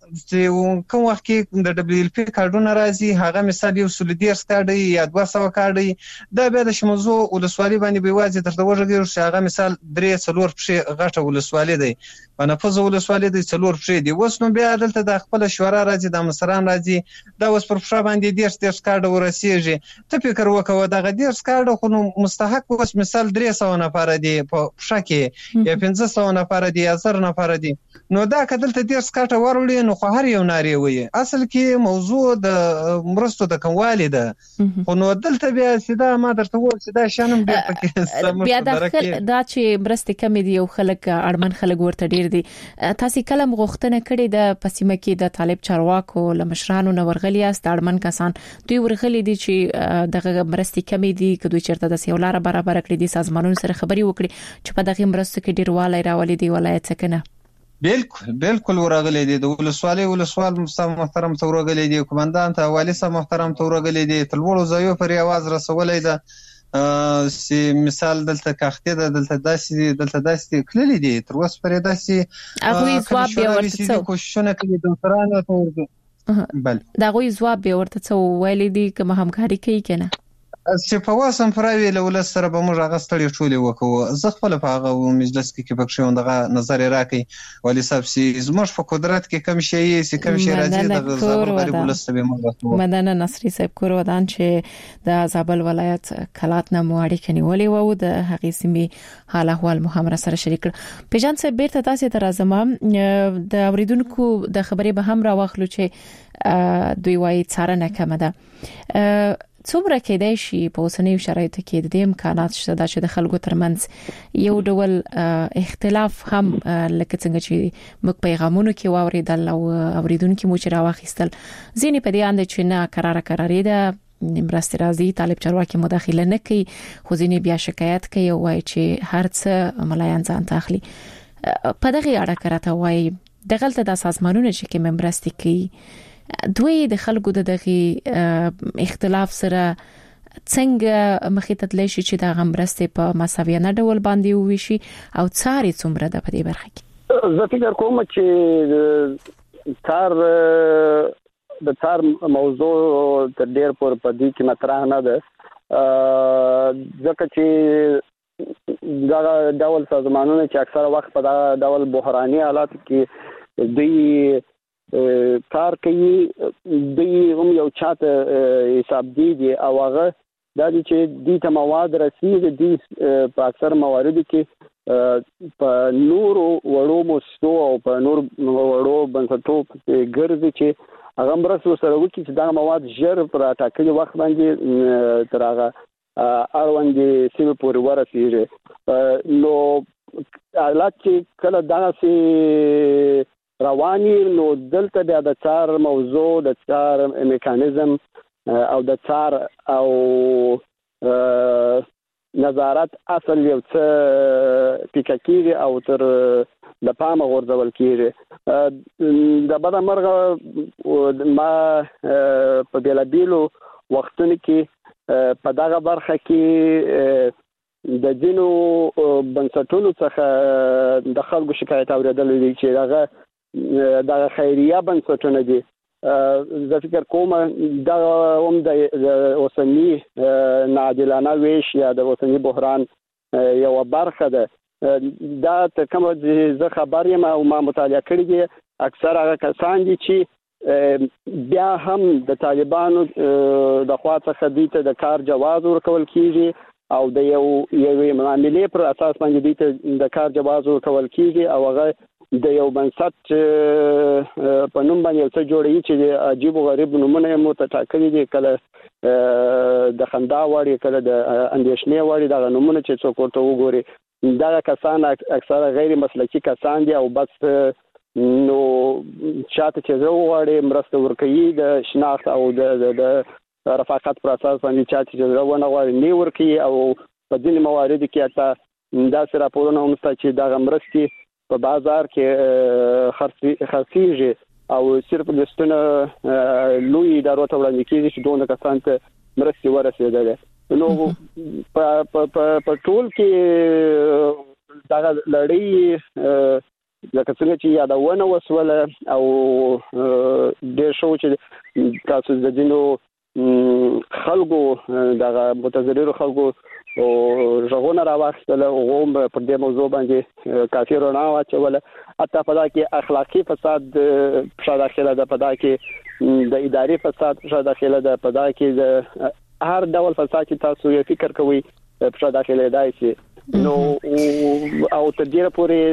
Speaker 21: چې کوم وخت کې د دبليو ال پی کارډونه راځي هغه مثال یو سل دیرش کارډي یا دوه سوه کارډي دا بیا د شموزو ولسوالۍ باندې به واځي تر دغه ورګي چې هغه مثال درې څلور پښې غټه ولسوالۍ دی په نفوذ ولسوالۍ دی څلور پښې دی اوس نو بیا دلته د خپل شورا راځي د مصران راځي دا اوس پر پښه باندې دیرش دیرش کارډ ورسیږي ته فکر وکوه دغه دیرش کارډ خو نو مستحق اوس مثال درې سوه نفر دي په پښه کې یا پنځه سوه نفر دي یا زر نفر دي نو دا کدلته دیرش کارټ ورولې نو خو هر یو ناری وي اصل کې موضوع د مرستو د کموالي ده خو نو دلته بیا سیده ما درته وویل چې دا شانم بیا پکې
Speaker 9: بیا د دا چې مرستې کمې دي او خلک اړمن خلک ورته ډیر دي تاسو کلم غوښتنه کړې د پسیمه کې د طالب چارواکو لمشرانو نو ورغلي است اړمن کسان دوی ورغلي دي چې دغه مرستې کمې دي کدوې چرته د سیولار برابر کړې دي سازمانونو سره خبري وکړي چې په دغه مرستو کې ډیر والي راولي دی ولایت څخه
Speaker 21: بالکل بالکل ورغلي دي د ولسوالۍ ولسوال محترم ته ورغلي دي کمانډان ته والی صاحب محترم ته ورغلي دي تلوړو ځایو پر आवाज رسولې ده سی مثال دلته کاخته ده دلته داسې دلته داسې کړلې دي تر اوسه پرې داسې هغه ځواب به ورته څو کوششونه کوي د ترانه ته ورغلي بل
Speaker 9: دا غوي ځواب به ورته څو ویلې دي کوم همکاري کوي کنه
Speaker 21: چې په واسم پراوی له ولس سره به موږ هغه ستړي ټولې وکړو زه خپل په هغه مجلس کې کې پکښې دغه نظر راکې ولی صاحب سي زموږ په قدرت کې کم شي سي کم شي راځي د زابل غریب ولس ته به موږ وکړو
Speaker 9: مدنه نصری صاحب کور ودان چې د زابل ولایت کلات نه موړي کني ولي وو د هغې سیمې حال احوال محمد سره شریک پیجان صاحب بیرته تاسو ته راځم د اوریدونکو د خبرې به هم راوخلو چې دوی وايي څارنه کم ده څومره کېدای شي په اوسنیو شرایطو کې د امکانات شته چې د خلکو ترمنځ یو ډول اختلاف هم لکه څنګه چې موږ پیغامونو کې واوریدل او اوریدونکو مو چې راوخیستل ځینې په دې اند چې نه قرار قرارې ده مرستې راځي طالب چارواکي مداخله نه کوي خو ځینې بیا شکایت کوي او وايي چې هر څه ملایان ځان تاخلي په دغه اړه کراته وايي دغلته د سازمانونو چې کې مرستې کوي دوی د خلکو د دغه اختلاف سره څنګه مخې ته تللی شي چې دا غمرسته په مساویانه ډول باندې وویشي او څاري څومره د په دې برخه کې
Speaker 13: زه فکر کوم چې تار د تار موضوع تر ډیر پر پدې کې مطرح نه ده ځکه چې دا ډول سازمانونه چې اکثره وخت په دا ډول بحراني حالات کې دوی کار کوي دوی هم یو چاته حساب دي او هغه دا چې د ته مواد رسیدي دي په اکثر مواردو کې په نورو وړو مستو او په نور وړو بنسټو کې ګرځي چې هغه مرسته سره وکړي چې دا مواد ژر پر ټاکلي وخت باندې تر هغه اړوندې سیمه پورې ورسیږي نو حالات چې کله دغه رواني نو دلته بیا د څار موضوع د څار میکانیزم او د څار او نظارت اصل یو څه پیکاکیږي او تر د پامه غورځول کیږي د بده مرغه ما په بیلابیلو وختونو کې په دغه برخه کې د دینو بنسټونو څخه د خلکو شکایت اوریدل دي چې دغه د خیریه بنسټونه دي زه فکر کوم دا هم د اوسنی ناعادلانه ویش یا د اوسنی بحران یو برخه ده دا ته کوم زه خبر یم او ما مطالعه کړی دي اکثر هغه کسان دي چې بیا هم د طالبانو د خوا څخه دي ته د کار جواز ورکول کیږي او د یو یو معاملې پر اساس باندې دي ته د کار جواز ورکول کیږي او هغه د یو بنسټ په نوم باندې یو څه جوړوي چې عجیب او غریب نومونه مو ته ټاکلي دي کله د خندا وړي کله د اندېښنې وړي دغه نومونه چې څوک ورته وګوري دغه کسان اکثره غیر مسلکي کسان دي او بس نو چاته چې زه وغواړم مرسته ورکوي د شناخت او د رفاقت پر اساس باندې چاته چې زه ونه غواړم نه ورکوي او په ځینې مواردو کې حتی داسې راپورونه هم شته چې دغه مرستې په بازار کې خرڅيږي او صرف لستونه لوی ادارو ته وړاندې کیږي چې دوه کسان ته مرستې ورسېدل نو په په په ټول کې دا لړۍ ځکه څنګه چې یادونه وسوله او ډېر شو چې تاسو د دینو خلکو دغه متضررو خلکو او ژغونه راوښتله هغه هم پر دې موضوع باندې کافي رڼا واچوله حتی په دا کې اخلاقي فساد په داخله ده، په دا کې د اداري فساد په داخله ده، په دا کې د هر ډول فساد چې تاسو یې فکر کوئ په داخله دی شي نو او تر دې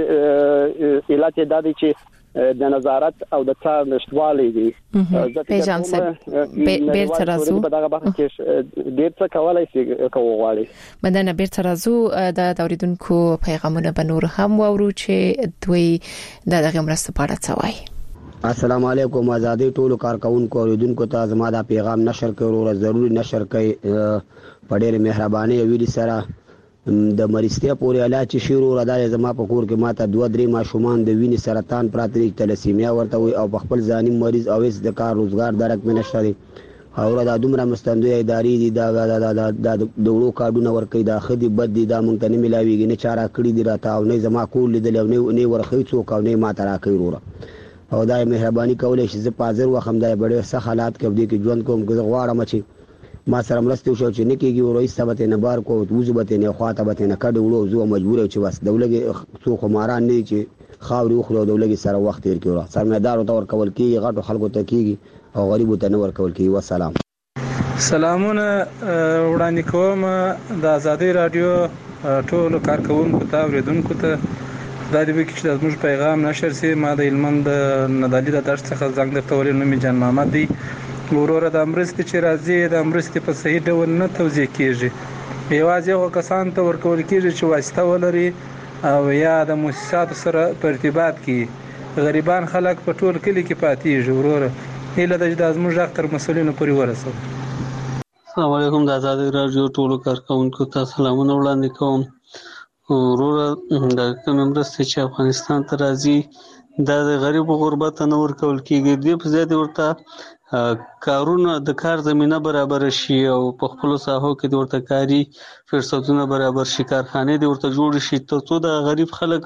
Speaker 13: پورې علت دا دی چې د نظارت او د څار نشټوالي دي
Speaker 9: پیژان صاحب بیرته راځو
Speaker 13: په دغه برخه کې ډېر څه کولای شي کوغواړي
Speaker 9: مدنه بیرته راځو د اوریدونکو پیغامونه به نور هم وورو چې دوی د دغه مرسته په اړه څه وایي.
Speaker 3: السلام علیکم آزادی ټولو کارکونکو اوریدونکو ته زما د پیغام نشر کړو ضروري نشر کړئ په ډېر مهرباني ویلي سره د مریضتیا پورې علاج چې شروع راځي زما په کور کې ماته دوه درې ماشومان د وینې سرطان پراته دي تلسیمیا ورته وي او په خپل ځاني مریض او اس د کار روزګار درک مې نشته دي او دا دومره مستندوی ادارې دي دا د دوړو کارډونه ورکوي دا خدي بد دي دا مونږ ته نه ملاويږي نه چاره کړی دي راته او نه زما کول لیدل او نه ورخوي څوک او نه ماته راکوي وروره او دا مهرباني کولای شي زه په حاضر وخم دا ډېر سخت حالات کې ودی کې ژوند کوم که غواړم چې ما سره مرسته وشو چې نکیږي ورو ایستبته نه بار کو وځو بته نه خواته بته نه کډ وړو زو مجبور چې بس دولګي څو خماران نه چې خاوري خو دولګي سره وخت تیر کړو سرمایدار او تور کول کیږي غټو خلکو ته کیږي او غریب ته نه ور کول کیږي. والسلام.
Speaker 5: سلامونه وړاندې کوم د ازادي رادیو ټولو کارکونکو ته اوریدونکو ته دا دی چې د موږ پیغام نشر سي ما د علمند ندالي د درس څخه زنګ درته ولې نومي جان محمد دی وروره د امرستي چې راځي د امرستي په صحیح ډول نه توزیع کیږي یوازې هغه کسان ته ورکول کیږي چې واسطه ولري او یا د مؤسساتو سره په ارتباط کې غریبان خلک په ټول کلی کې پاتېږي وروره هله د ازموږ اختر مسولینو پورې ورسو.
Speaker 10: السلام علیکم د آزادي رادیو ټولو کارکونکو ته سلامونه وړاندې کوم وروره د کوم مرستې چې افغانستان ته راځي د غریب غربت نه ورکول کیږي دی په زیات ورته کارونه د کار زمينه برابر شي او په خپل ساحو کې د ورته کاری فرصتونه برابر شي کارخانه د ورته جوړ شي ته څو د غریب خلک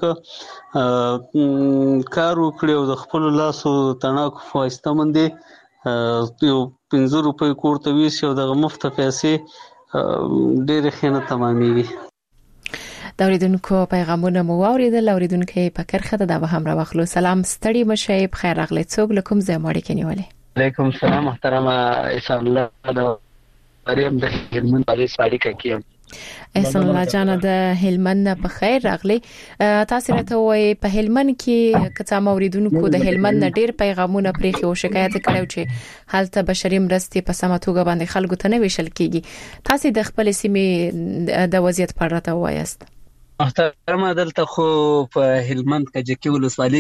Speaker 10: کار وکړي او د خپل لاسو تڼاکو فایسته مندي یو پنځه روپۍ کوړه ویسي او د مفت پیسې ډېر خینه تمامېږي.
Speaker 9: د اوریدونکو پیغامونه مو واوریدل اوریدونکو په کرخه د به هم راوخلو سلام ستړي مشه بخیر راغلی څوک لکم زموږ کې نیولې
Speaker 22: علیکم السلام محترمه احسان الله د مریم د هلمند باندې سړی کوي
Speaker 9: احسان الله جان د هلمند په خیر راغلی تاسو راته وای په هلمند کې کڅا موریدونکو د هلمند ډیر پیغامونه پرې خو شکایت کړو چې حالت بشري مرستې په سمه توګه باندې خلکو ته نه ویشل کیږي تاسو د خپل سیمې د وضعیت په اړه راته وایست.
Speaker 22: محترمه دلته خو په هلمند کې چې ولسوالۍ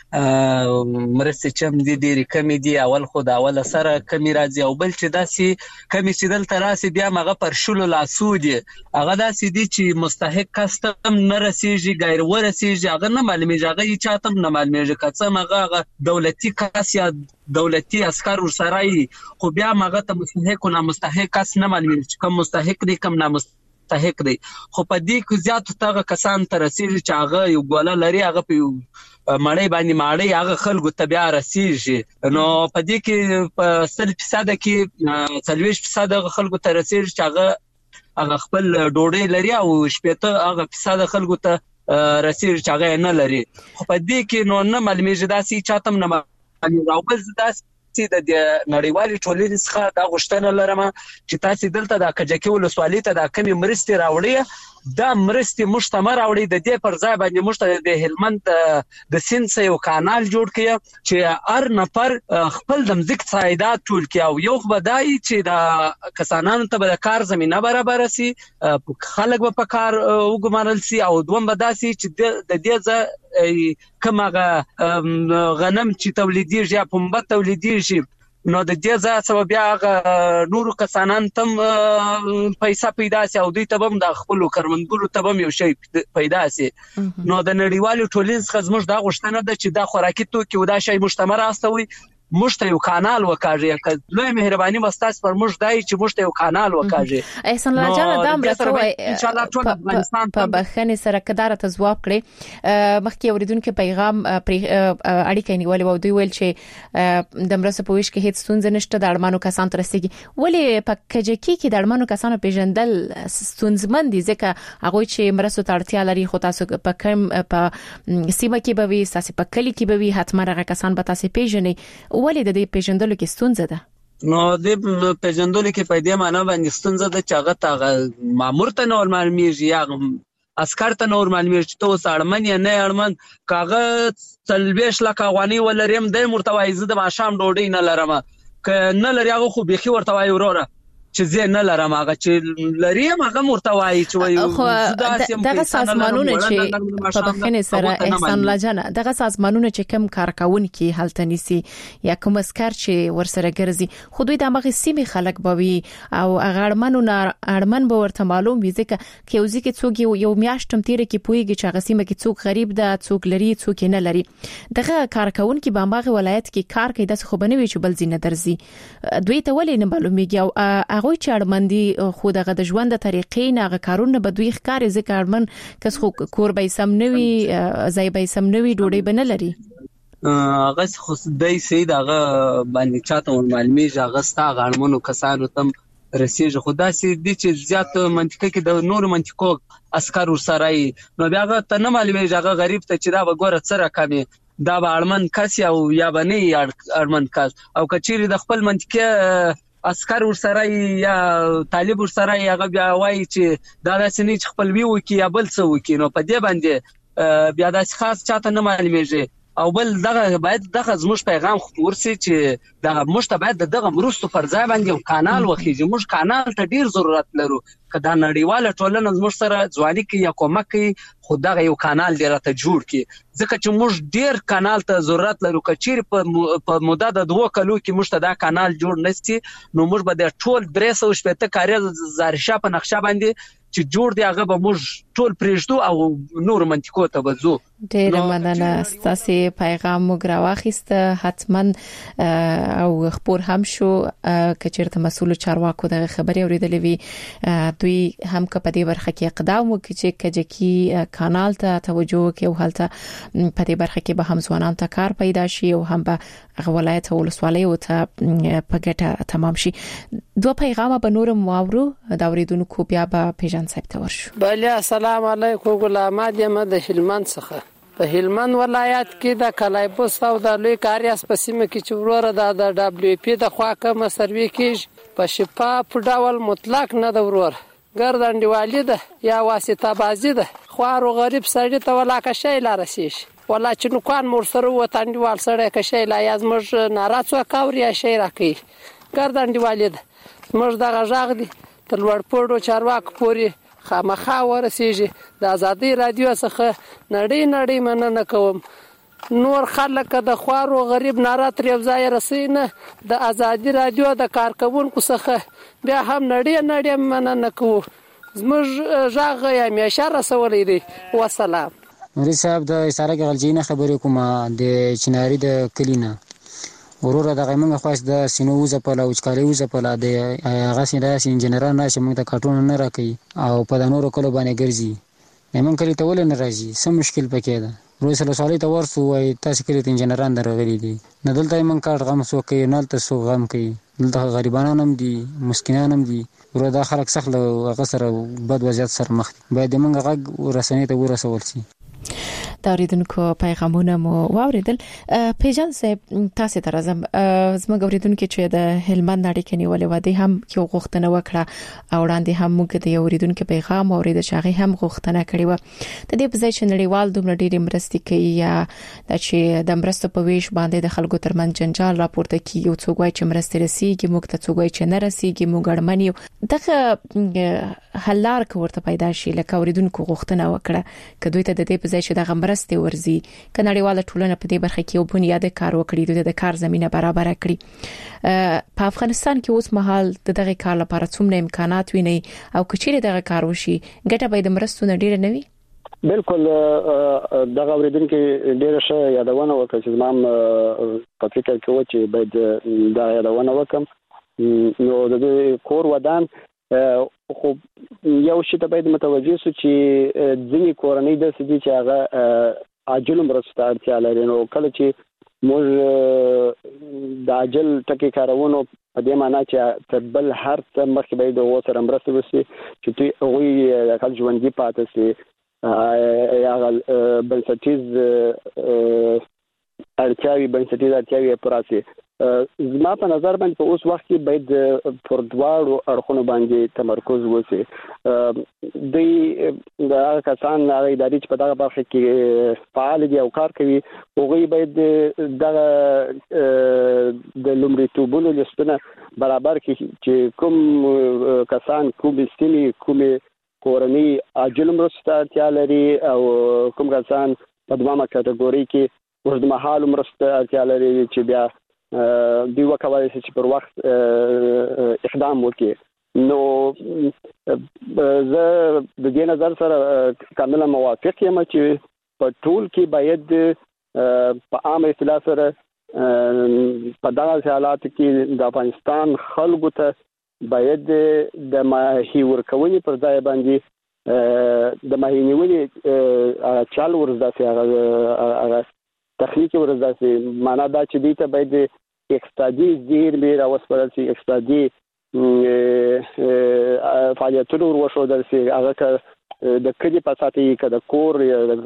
Speaker 22: کې مرستې چم دي ډېری کمی دي اول خو د اول سره کمی راځي او بل چې داسي کمی چې دلته راسي بیا مغه پر شلو لاسو دي هغه داسي دي چې مستحق کاستم نه رسیږي غیر ورسیږي هغه نه معلومیږي هغه یې چاتم نه معلومیږي کڅه مغه دولتي کاس یا دولتي عسكر ورسره خو بیا مغه ته مستحق نه مستحق کاس نه معلومیږي کوم مستحق دي کوم نه مستحق دی خو په دې کې زیات تاغه کسان تر رسیږي چې هغه یو ګوله لري هغه په مړی باندې مړی هغه خلکو ته بیا رسیږي نو په دې کې په سل فیصد کې څلويش فیصد خلکو ته رسیږي چې هغه هغه خپل ډوډۍ لري او شپته هغه فیصد خلکو ته رسیږي چې هغه نه لري خو په دې کې نو نه معلومیږي داسي چاتم نه معلومیږي او بل داسي د نړیوالې ټولنې څخه دا غوښتنه لرم چې تاسو دلته د کجکي ولسوالۍ ته د کمی مرستې راوړي دا مرستې مشتمل راوړي د دې پر ځای باندې مشتمل د هلمند د سیند یو کانال جوړ کړي چې هر نفر خپل د مزک سایدات ټول کړي او یو خدای چې د کسانانو ته د کار زمينه برابر سي خلک په کار وګمارل سي او دوم بداسي چې د دې ځای کماغه غنم چې تولیدي یا پنبه تولیدي نو د دې ځای سبب بیا نورو کسانان تم پیسې پیدا سي او دوی ته هم د خپل کارمندګرو ته هم یو شی پیدا سي نو د نړیوالو ټولنې څخه زموږ دا غوښتنه ده چې دا خوراکي توکي او دا شی مشتمل راستوي موږ ته یو کانال وکاږي لوی مهرباني مستاس پر موږ دای چې موږ ته یو کانال وکاږي
Speaker 9: احسان الله جان دا مرسته
Speaker 22: ان شاء الله ټول افغانستان
Speaker 9: په بخښنې سره کدار ته جواب کړي مخکې اوریدونکو پیغام اړیکې نیولې و دوی ویل چې د مرسته په ویش کې هیڅ ستونزه نشته د اړمنو کسان تر رسیدي ولې په کجکی کې د اړمنو کسانو پیژندل ستونزمن دي ځکه هغه چې مرسته ته اړتیا لري خو تاسو په کم په سیمه کې به وي تاسو په کلی کې به وي حتما هغه کسان به تاسو پیژني ولې د دې پیژندلو کې ستونزه ده
Speaker 22: نو د پیژندلو کې په دې معنی باندې ستونزه ده چې هغه تا مامور ته نور معلومیږي یا اسکر ته نور معلومیږي چې تاسو اړمن یا نه اړمن کاغه تلبیش لکه غوانی ولریم د مرتوای زده ما شام ډوډۍ نه لرم ک نه لري هغه خو بيخي ورتوای وروره چې زه نه لرم هغه چې لري هغه مرتوای چې وایي
Speaker 9: دغه سازمانونه چې په بخښنې سره احسان الله جان دغه سازمانونه چې کم کارکون کې حالت نيسي یا کوم اسکر چې ورسره ګرځي خو دوی د مغه سیمه خلک بوي او غړمنو اړمن به ورته معلوم وي ځکه کې وزي کې څوک یو میاشتم تیر کې پويږي چې هغه سیمه کې څوک غریب ده څوک لري څوک نه لري دغه کارکون کې به مغه ولایت کې کار کوي د خو بنوي چې بل زینه درځي دوی ته ولې نه معلومیږي او هغه چې اړمندي خو دغه د ژوند د طریقې نه غ کارونه بدوي ښکاري ځکه اړمن کس خو کور به سم نوي ځای به سم نوي ډوډۍ بنه لري
Speaker 22: هغه خو دای سید هغه باندې چاته معلومي ځغستا غړمنو کسانو تم رسیږي خدا سي دي چې زیات منطقه کې د نور منطقو اسکر ورسره نو بیا هغه ته نه معلومي ځغه غریب ته چې دا وګوره سره کمي دا به اړمن کس او یا بني اړمن کس او کچيري د خپل منطقه اسکر ورسره یا طالب ورسره هغه بیا وایي چې دا د سنې خپل وی وکي یا بل څه وکي نو په دې باندې بیا د خاص چاته نه معلومیږي او بل دغه باید دغه زموږ پیغام خپور سي چې دغه مشته باید دغه مرستو پر ځای باندې کانال وخیږي موږ کانال ته ډیر ضرورت لرو کدا نړیواله ټولنه زموږ سره ځواني کې یا کومک کې خدای یو کانال ډیر ته جوړ کی ځکه چې موږ ډیر کانال ته ضرورت لرو کچیر په موده د دوه کلو کې موږ ته دا کانال جوړ نشي نو موږ به د ټول درې سوه شپږ کاري زارشه په نقشه باندې چې جوړ دی هغه به موږ ټول پرېږدو او نور منطقو ته وځو
Speaker 9: ډیر مننه ستاسو پیغام موږ راوخیسته حتما او خبر هم شو کچیرته مسول چارواکو د خبري اوریدلې وی دوی هم په دې برخه کې اقدام وکړي چې کجکی کانال ته توجه کوي او هلته په دې برخه کې به هم ځوانان ته کار پیدا شي او هم به ولایت ولسوالۍ او ته په ګټه تمام شي دوه پیغام به نور مواورو دا اوریدونکو بیا به پیژن صاحب ته ورشو
Speaker 1: بله السلام علیکم غلامات یم د هلمند څخه په هلمند ولایت کې د کلایبوس او د لوی کاریاس په سیمه کې چې وروره د دبليو پی د خوا کوم سروي کې په شفاف ډول مطلق نه د ورور ګردنډوالي ده یا واسطه بازي ده خوارو غریب سړی ته ولاکه شي لارسیش ولا چې نو کان مور سره وتاندوال سره کې شي لا یاز مر ناراڅو کاوري شي راکې ګردنډوالي ده مر د غژاغ دي تر ور پړو چارواک پوری خامخا ورسیږي د ازادي رادیو څخه نړۍ نړۍ مننه کوم نور خلک د خوارو غریب نارات ریوځای رسینه د ازادي رادیو د کارکونکو څخه بیا هم نړۍ نړۍ مننه کوم زموږ ژغه یې میشه رسولې دي والسلام
Speaker 4: مری صاحب د اشاره غلجینه خبرې کومه د چناري د کلینا ورور دغه موږ خاص د سينو زپلا او چکالي زپلا د هغه سینه انجنیران نشه موږ د کارټون نه راکې او په د نورو کلو باندې ګرځي نمن کلی ته ول نه راځي سم مشکل پکې ده روز له سوالي ته ورسو وای تاسو کلی ته انجنیران درغلي دي نه دلته موږ کار غم سو کوي نه تاسو سو غم کوي دلته غریبانان هم دي مسکینان هم دي ورو د خلک سخله هغه سره بد وضعیت سره مخ باید موږ غږ ورسنې ته ورسول شي
Speaker 9: دا اوریدونکو پیغامونه مو واوریدل پیجان صاحب تاسو ته راځم زما اوریدونکو چې د هلمند اړیکې نیولې و دي هم یو غوښتنه وکړه او وړاندې هم موږ د اوریدونکو پیغام اوریدل شغه هم غوښتنه کړې و د دې په ځای چې نړیوال دومره ډېری مرستې کوي یا د چې د مرستو په ویش باندې د خلکو ترمنځ جنجال راپورته کیږي او څوک وایي چې مرستې رسیږي موږ ته څوک وایي چې نه رسیږي موږ اړمن یو دغه حلار کوړه پیدا شي لکه اوریدونکو غوښتنه وکړه کدوې ته د دې په ځای چې دغه مرستې ورزي کنړیواله ټولنه په دې برخه کې یو بنیادی کار وکړي د کار زمينه برابر کړي په افغانستان کې اوس مهال دغه کار لپاره څومره امکانات ویني او کچېره دغه کار وشي ګټه به د مرستو نه ډیره نه وي
Speaker 13: بالکل دغه اوریدونکو ډیره ښه یادونه وکړه چې زمام په فکر کې و چې باید دا یادونه وکم. نو د کور ودان خو یو شی ته باید متوجه شو چې ځینې کورنۍ داسې دي چې هغه عاجل مرستو ته اړتیا لري. نو کله چې موږ د عاجل ټکي کارونو په دې معنی چې تر بل هر څه مخکې باید هغو سره مرسته وشي چې دوی هغوی هغه ژوندي پاتې شي. هغه بنسټیز اړتیاوې بنسټیز اړتیاوې پوره شي. زما په نظر باندې په اوس وخت کې باید پر دواړو اړخونو باندې تمرکز وشي. دوی هغه کسان هغه ادارې چې په دغه برخه کې فعال دي او کار کوي هغوی باید دغه د لومړیتوبونو لیستونه برابر کړي چې کوم کسان کومې سیمې کومې کورنۍ عاجل مرستو ته اړتیا لري او کوم کسان په دویمه کټګورۍ کې اوږدمهالو مرستو ته اړتیا لري چې بیا دوی وکولای شي چې پر وخت اقدام وکړي. نو زه د دې نظر سره کاملا موافق یم چې په ټول کې باید په عام اصطلاح سره په دغه حالاتو کې د افغانستان خلکو ته باید د ماهي ورکونې پر ځای باندې د ماهي نیونې چل ورزداسي هغه تخنیکي ورزداسي معنا دا چې دوی ته باید اقتصادي زیرمې راوسپارل شي، اقتصادي فعالیتونه وروښودل شي. هغه که د کلي په ساحه کې که د کور یا د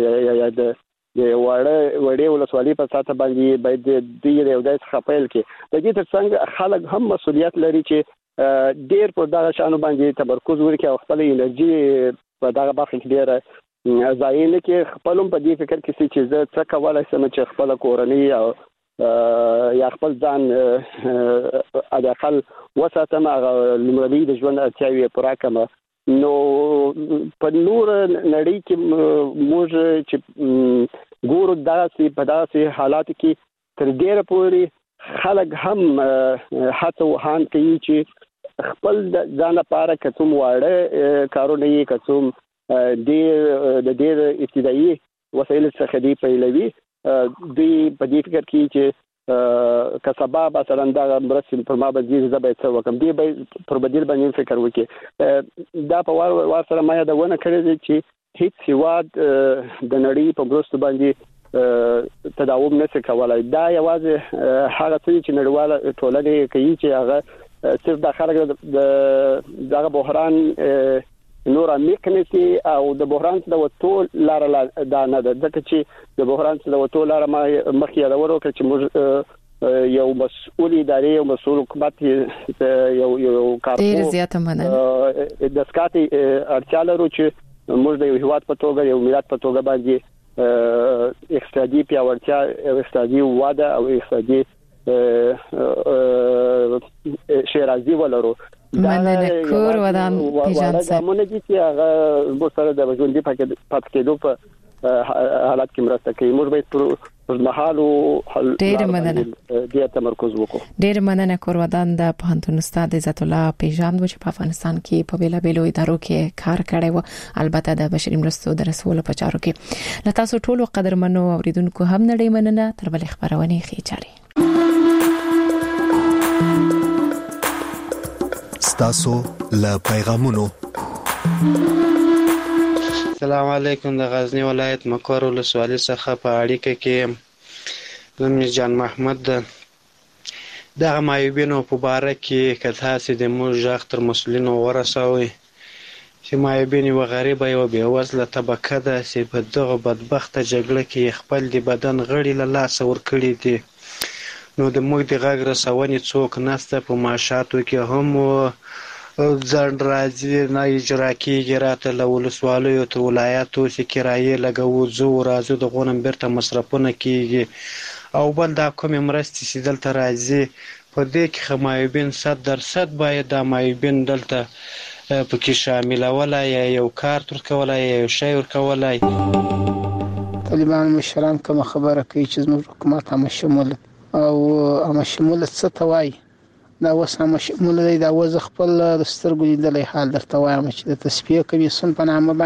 Speaker 13: وړه وړې ولسوالۍ په ساحه باندې باید دوی د یو ځای څخه پیل کړي. د دې ترڅنګ خلک هم مسؤلیت لري چې ډېر پر دغه شیانو باندې تمرکز وکړي او خپله انرژي په دغه برخه کې ډېره ضایع نه کړي. خپل هم په دې فکر کې چې زه څه کولی شم چې خپله کورنۍ او یا خپل ځان حداقل وساتم، هغه لومړنۍ د ژوند اړتیاوې یې پوره کړم. نو په نور نړۍ کې موږ چې ګورو داسې په داسې حالاتو کې تر ډېره پورې خلک هم هڅه وهان کوي چې خپل ځان لپاره که څوم واړه کارونه یې که څوم ډېر د ډېر ابتدایي وسایلو څخه دوی پیلوي. دوی په دې فکر کې چې که سبا مثلا دغه مرستې پر ما باندې زه باید څه وکړم، دوی باید پر بدیل باندې فکر وکړي. دا په وار وار سره ما یادونه کړې ده چې هیڅ هېواد د نړۍ په مرستو باندې تداوم نشي کولی. دا یوازې هغه څه چې نړیواله ټولنې کوي چې هغه صرف د خلک دغه بحران نور عمیق نشي او د بحران څخه د وتو لاره دا نه ده، ځکه چې د بحران څخه د وتو لاره ما مخکې یادونه وکړه چې موږ یو مسؤل ادارې او مسؤل حکومت یو یو کارکو
Speaker 9: ډېر زیاته مننه
Speaker 13: د سکاتي اړتیا لرو چې موږ د یو هیواد په توګه یو ملت په توګه باندې اقتصادي پیاوړتیا، اقتصادي وده او اقتصادي شیرازي ولرو.
Speaker 9: مننه کور ودان پیژان صاحب
Speaker 13: مونږ دي چې هغه مو سره د ژوندۍ پاتې کېدو په حالات کې مرسته کوي. موږ باید پر مهالو
Speaker 9: ډېر مننه
Speaker 13: دې تمرکز وکړو.
Speaker 9: ډېر مننه کور ودان د پوهنتون استاد عزت الله پیژان و چې په افغانستان کې په بیلا بیلو ادارو کې کار کړی و، البته د بشري مرستو د رسولو په چارو کې. له تاسو ټولو قدرمنو اوریدونکو هم نړۍ مننه. تر بلې خبرونه ښې چاري
Speaker 6: تاسو له پیغامونو.
Speaker 8: السلام علیکم. د غزنی ولایت مکور ولسوالۍ څخه په اړیکه کې نوم جان محمد د دغه معیوبینو په باره کې که تاسې د موږ غږ تر مسؤلینو ورسوئ چې معیوبین یوه غریبه یوه بېوزله طبقه ده چې په دغه بدبخته جګړه کې خپل د بدن غړي له لاسه ورکړي دي. نو د موږ د غږ رسونې څوک نشته. په معاشاتو کې هم ځنډ راځي، نه اجرا کېږي. راته له ولسوالیو تر ولایاتو چې کرایې لګوو ځو راځو دغو نه بېرته مصرفونه کېږي. او بل دا کومې مرستې چې دلته راځي په دې کې ښه معیوبین صد درصد باید دا معیوبین دلته پکې شاملولی، یا یو کار ورکولی یا یو شی ورکولی.
Speaker 2: طالبان مشران کومه خبره کوي چې زموږ حکومت عامه شمول او عامه شمول څه ته وایي. دا اوس عامه شمول دی. دا اوس خپل د سترګو لیدلی حال درته وایم چې د تصفیه کمیسیون په نامه باندې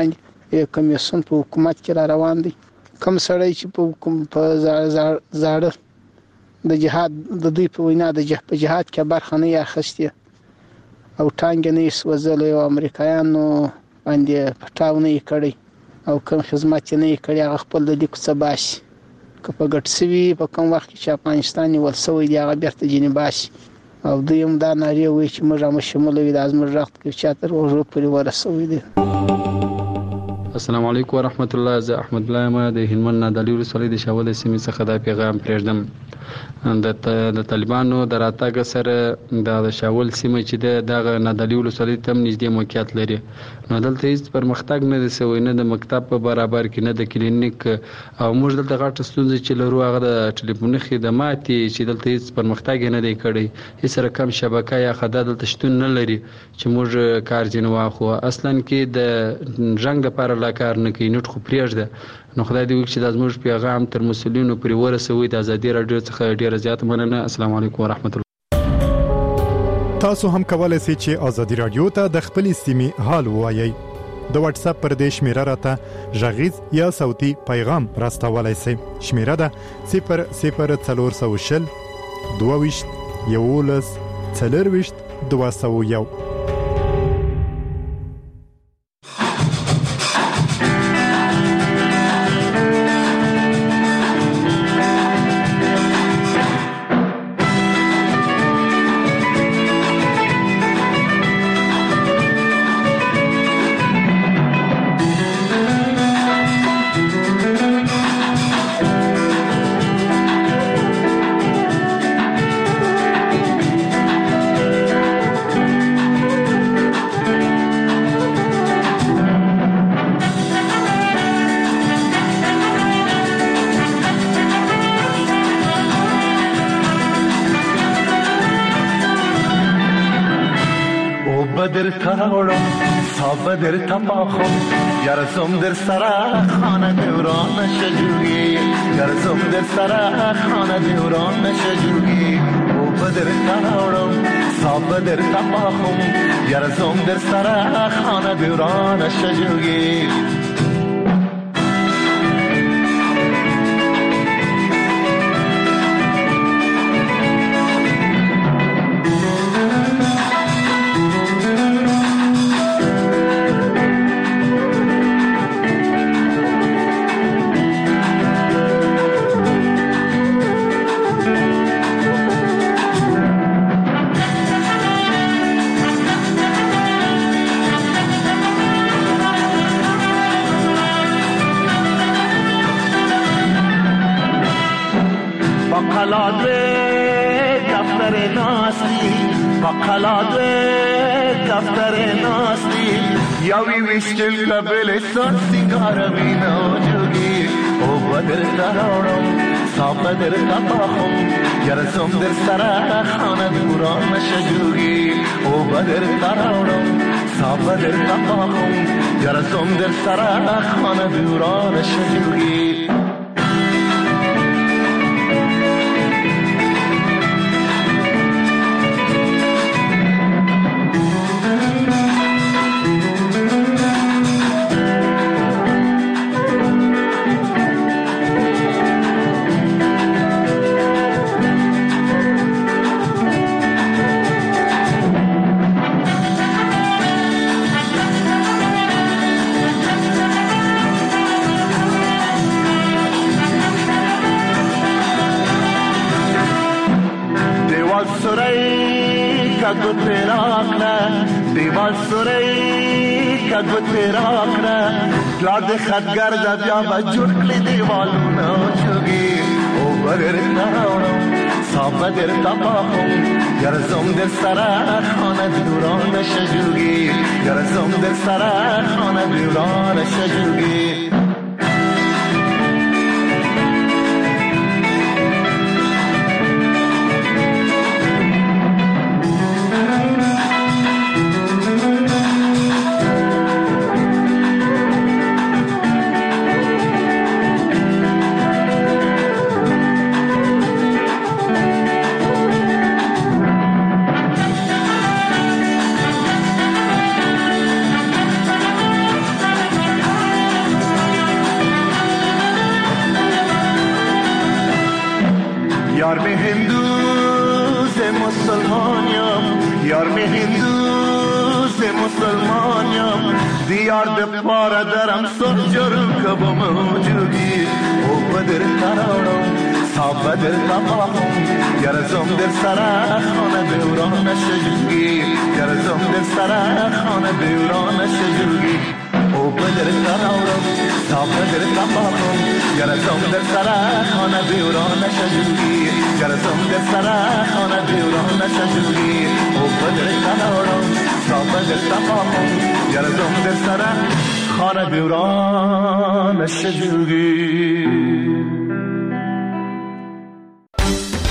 Speaker 2: کمیسیون په حکومت کې را روان دی. کم سړی چې په کوم په زاړه د جهاد د دوی په وینا د جه په جهاد کې برخه نه اخیستې او ټانګ نه وسوځلې او امریکایانو باندې پټاو نه کړی او کوم خدمت نه کړی هغه خپل د لیک څه باشي که په ګټ سوي په کوم وخت چې افغانستان ولسوي دی هغه بیرته جنې باشي او دوی هم دا ناری وي چې موږ هم شمول وي د ازمر رخت کې چې تر ورو پورې ورسوي دي.
Speaker 7: السلام علیکم ورحمت الله. زه احمد الله ما د هلمند نادعلي ولسوالۍ د شاول سیمې څخه دا پیغام پرېږدم. د د طالبانو د راتګ سره د شاول سیمه چې د دغه نادعلي ولسوالۍ ته نږدې موقعیت لري نو دلته هیڅ پرمختګ نه دی شوی، نه د مکتب په برابر کې نه د کلینیک، او موږ دلته غټه ستونزه چې لرو هغه د ټلیفوني خدمات چې دلته هیڅ پرمختګ نه دی کړی، هیڅ رقم شبکه یا خدمات دلته شتون نه لري چې موږ کار ځین واخو. اصلا کې د رنګ لپاره لا کار نه کوي، نټ خو پرېږده. نو خدای دې وکړي چې د زموږ پیغام تر مسؤلینو پورې ورسوي. د ازادي راډیو څخه ډیره زیاته مننه. السلام علیکم ورحمت الله.
Speaker 11: تاسو هم کولای شئ چې ازادي راډیو ته د خپلې سیمې حال ووایئ. د واتس اپ پر دې شمیره راته غږیز یا صوتي پیغام راستولای شئ. شمیره ده صفر صفر څلور سوه شل دوه ویشت یولس څلور ویشت دوه سوه یو.
Speaker 23: بدر تپاخم گرزم در سر خانه دوران نشجوگی گرزم در سر خانه دوران نشجوگی او بدر تاورم صاحب بدر تپاخم گرزم در سر خانه دوران نشجوگی Still the village sun singarami no jogi o badr tarawam sa badr tapahum yarsum der sara khana duran shajugi o badr tarawam sa badr tapahum yarsum der sara khana duran shajugi خدگر دا بیا بجور کلی دیوالونا چوگی او بدر تراونم صاحب بدر تپاهم گرزم در سر خانه دوران شجوگی گرزم در سر خانه دوران شجوگی یار می هندوز مسلمانیم یار می هندوز مسلمانیم دیار به پاره درم سرجر کبم موجودی او بدر ترارم صاحب بدر تفاهم یارزم در سر خانه دوران نشجوگی یارزم در سر خانه دوران نشجوگی او بدر ترارم صاحب بدر تفاهم یارزم در سر خانه دوران نشجوگی یارزم در سر خانه دوران نشجوگی او بدر ترارم صاحب بدر تفاهم یارزم در سر خانه دوران نشجوگی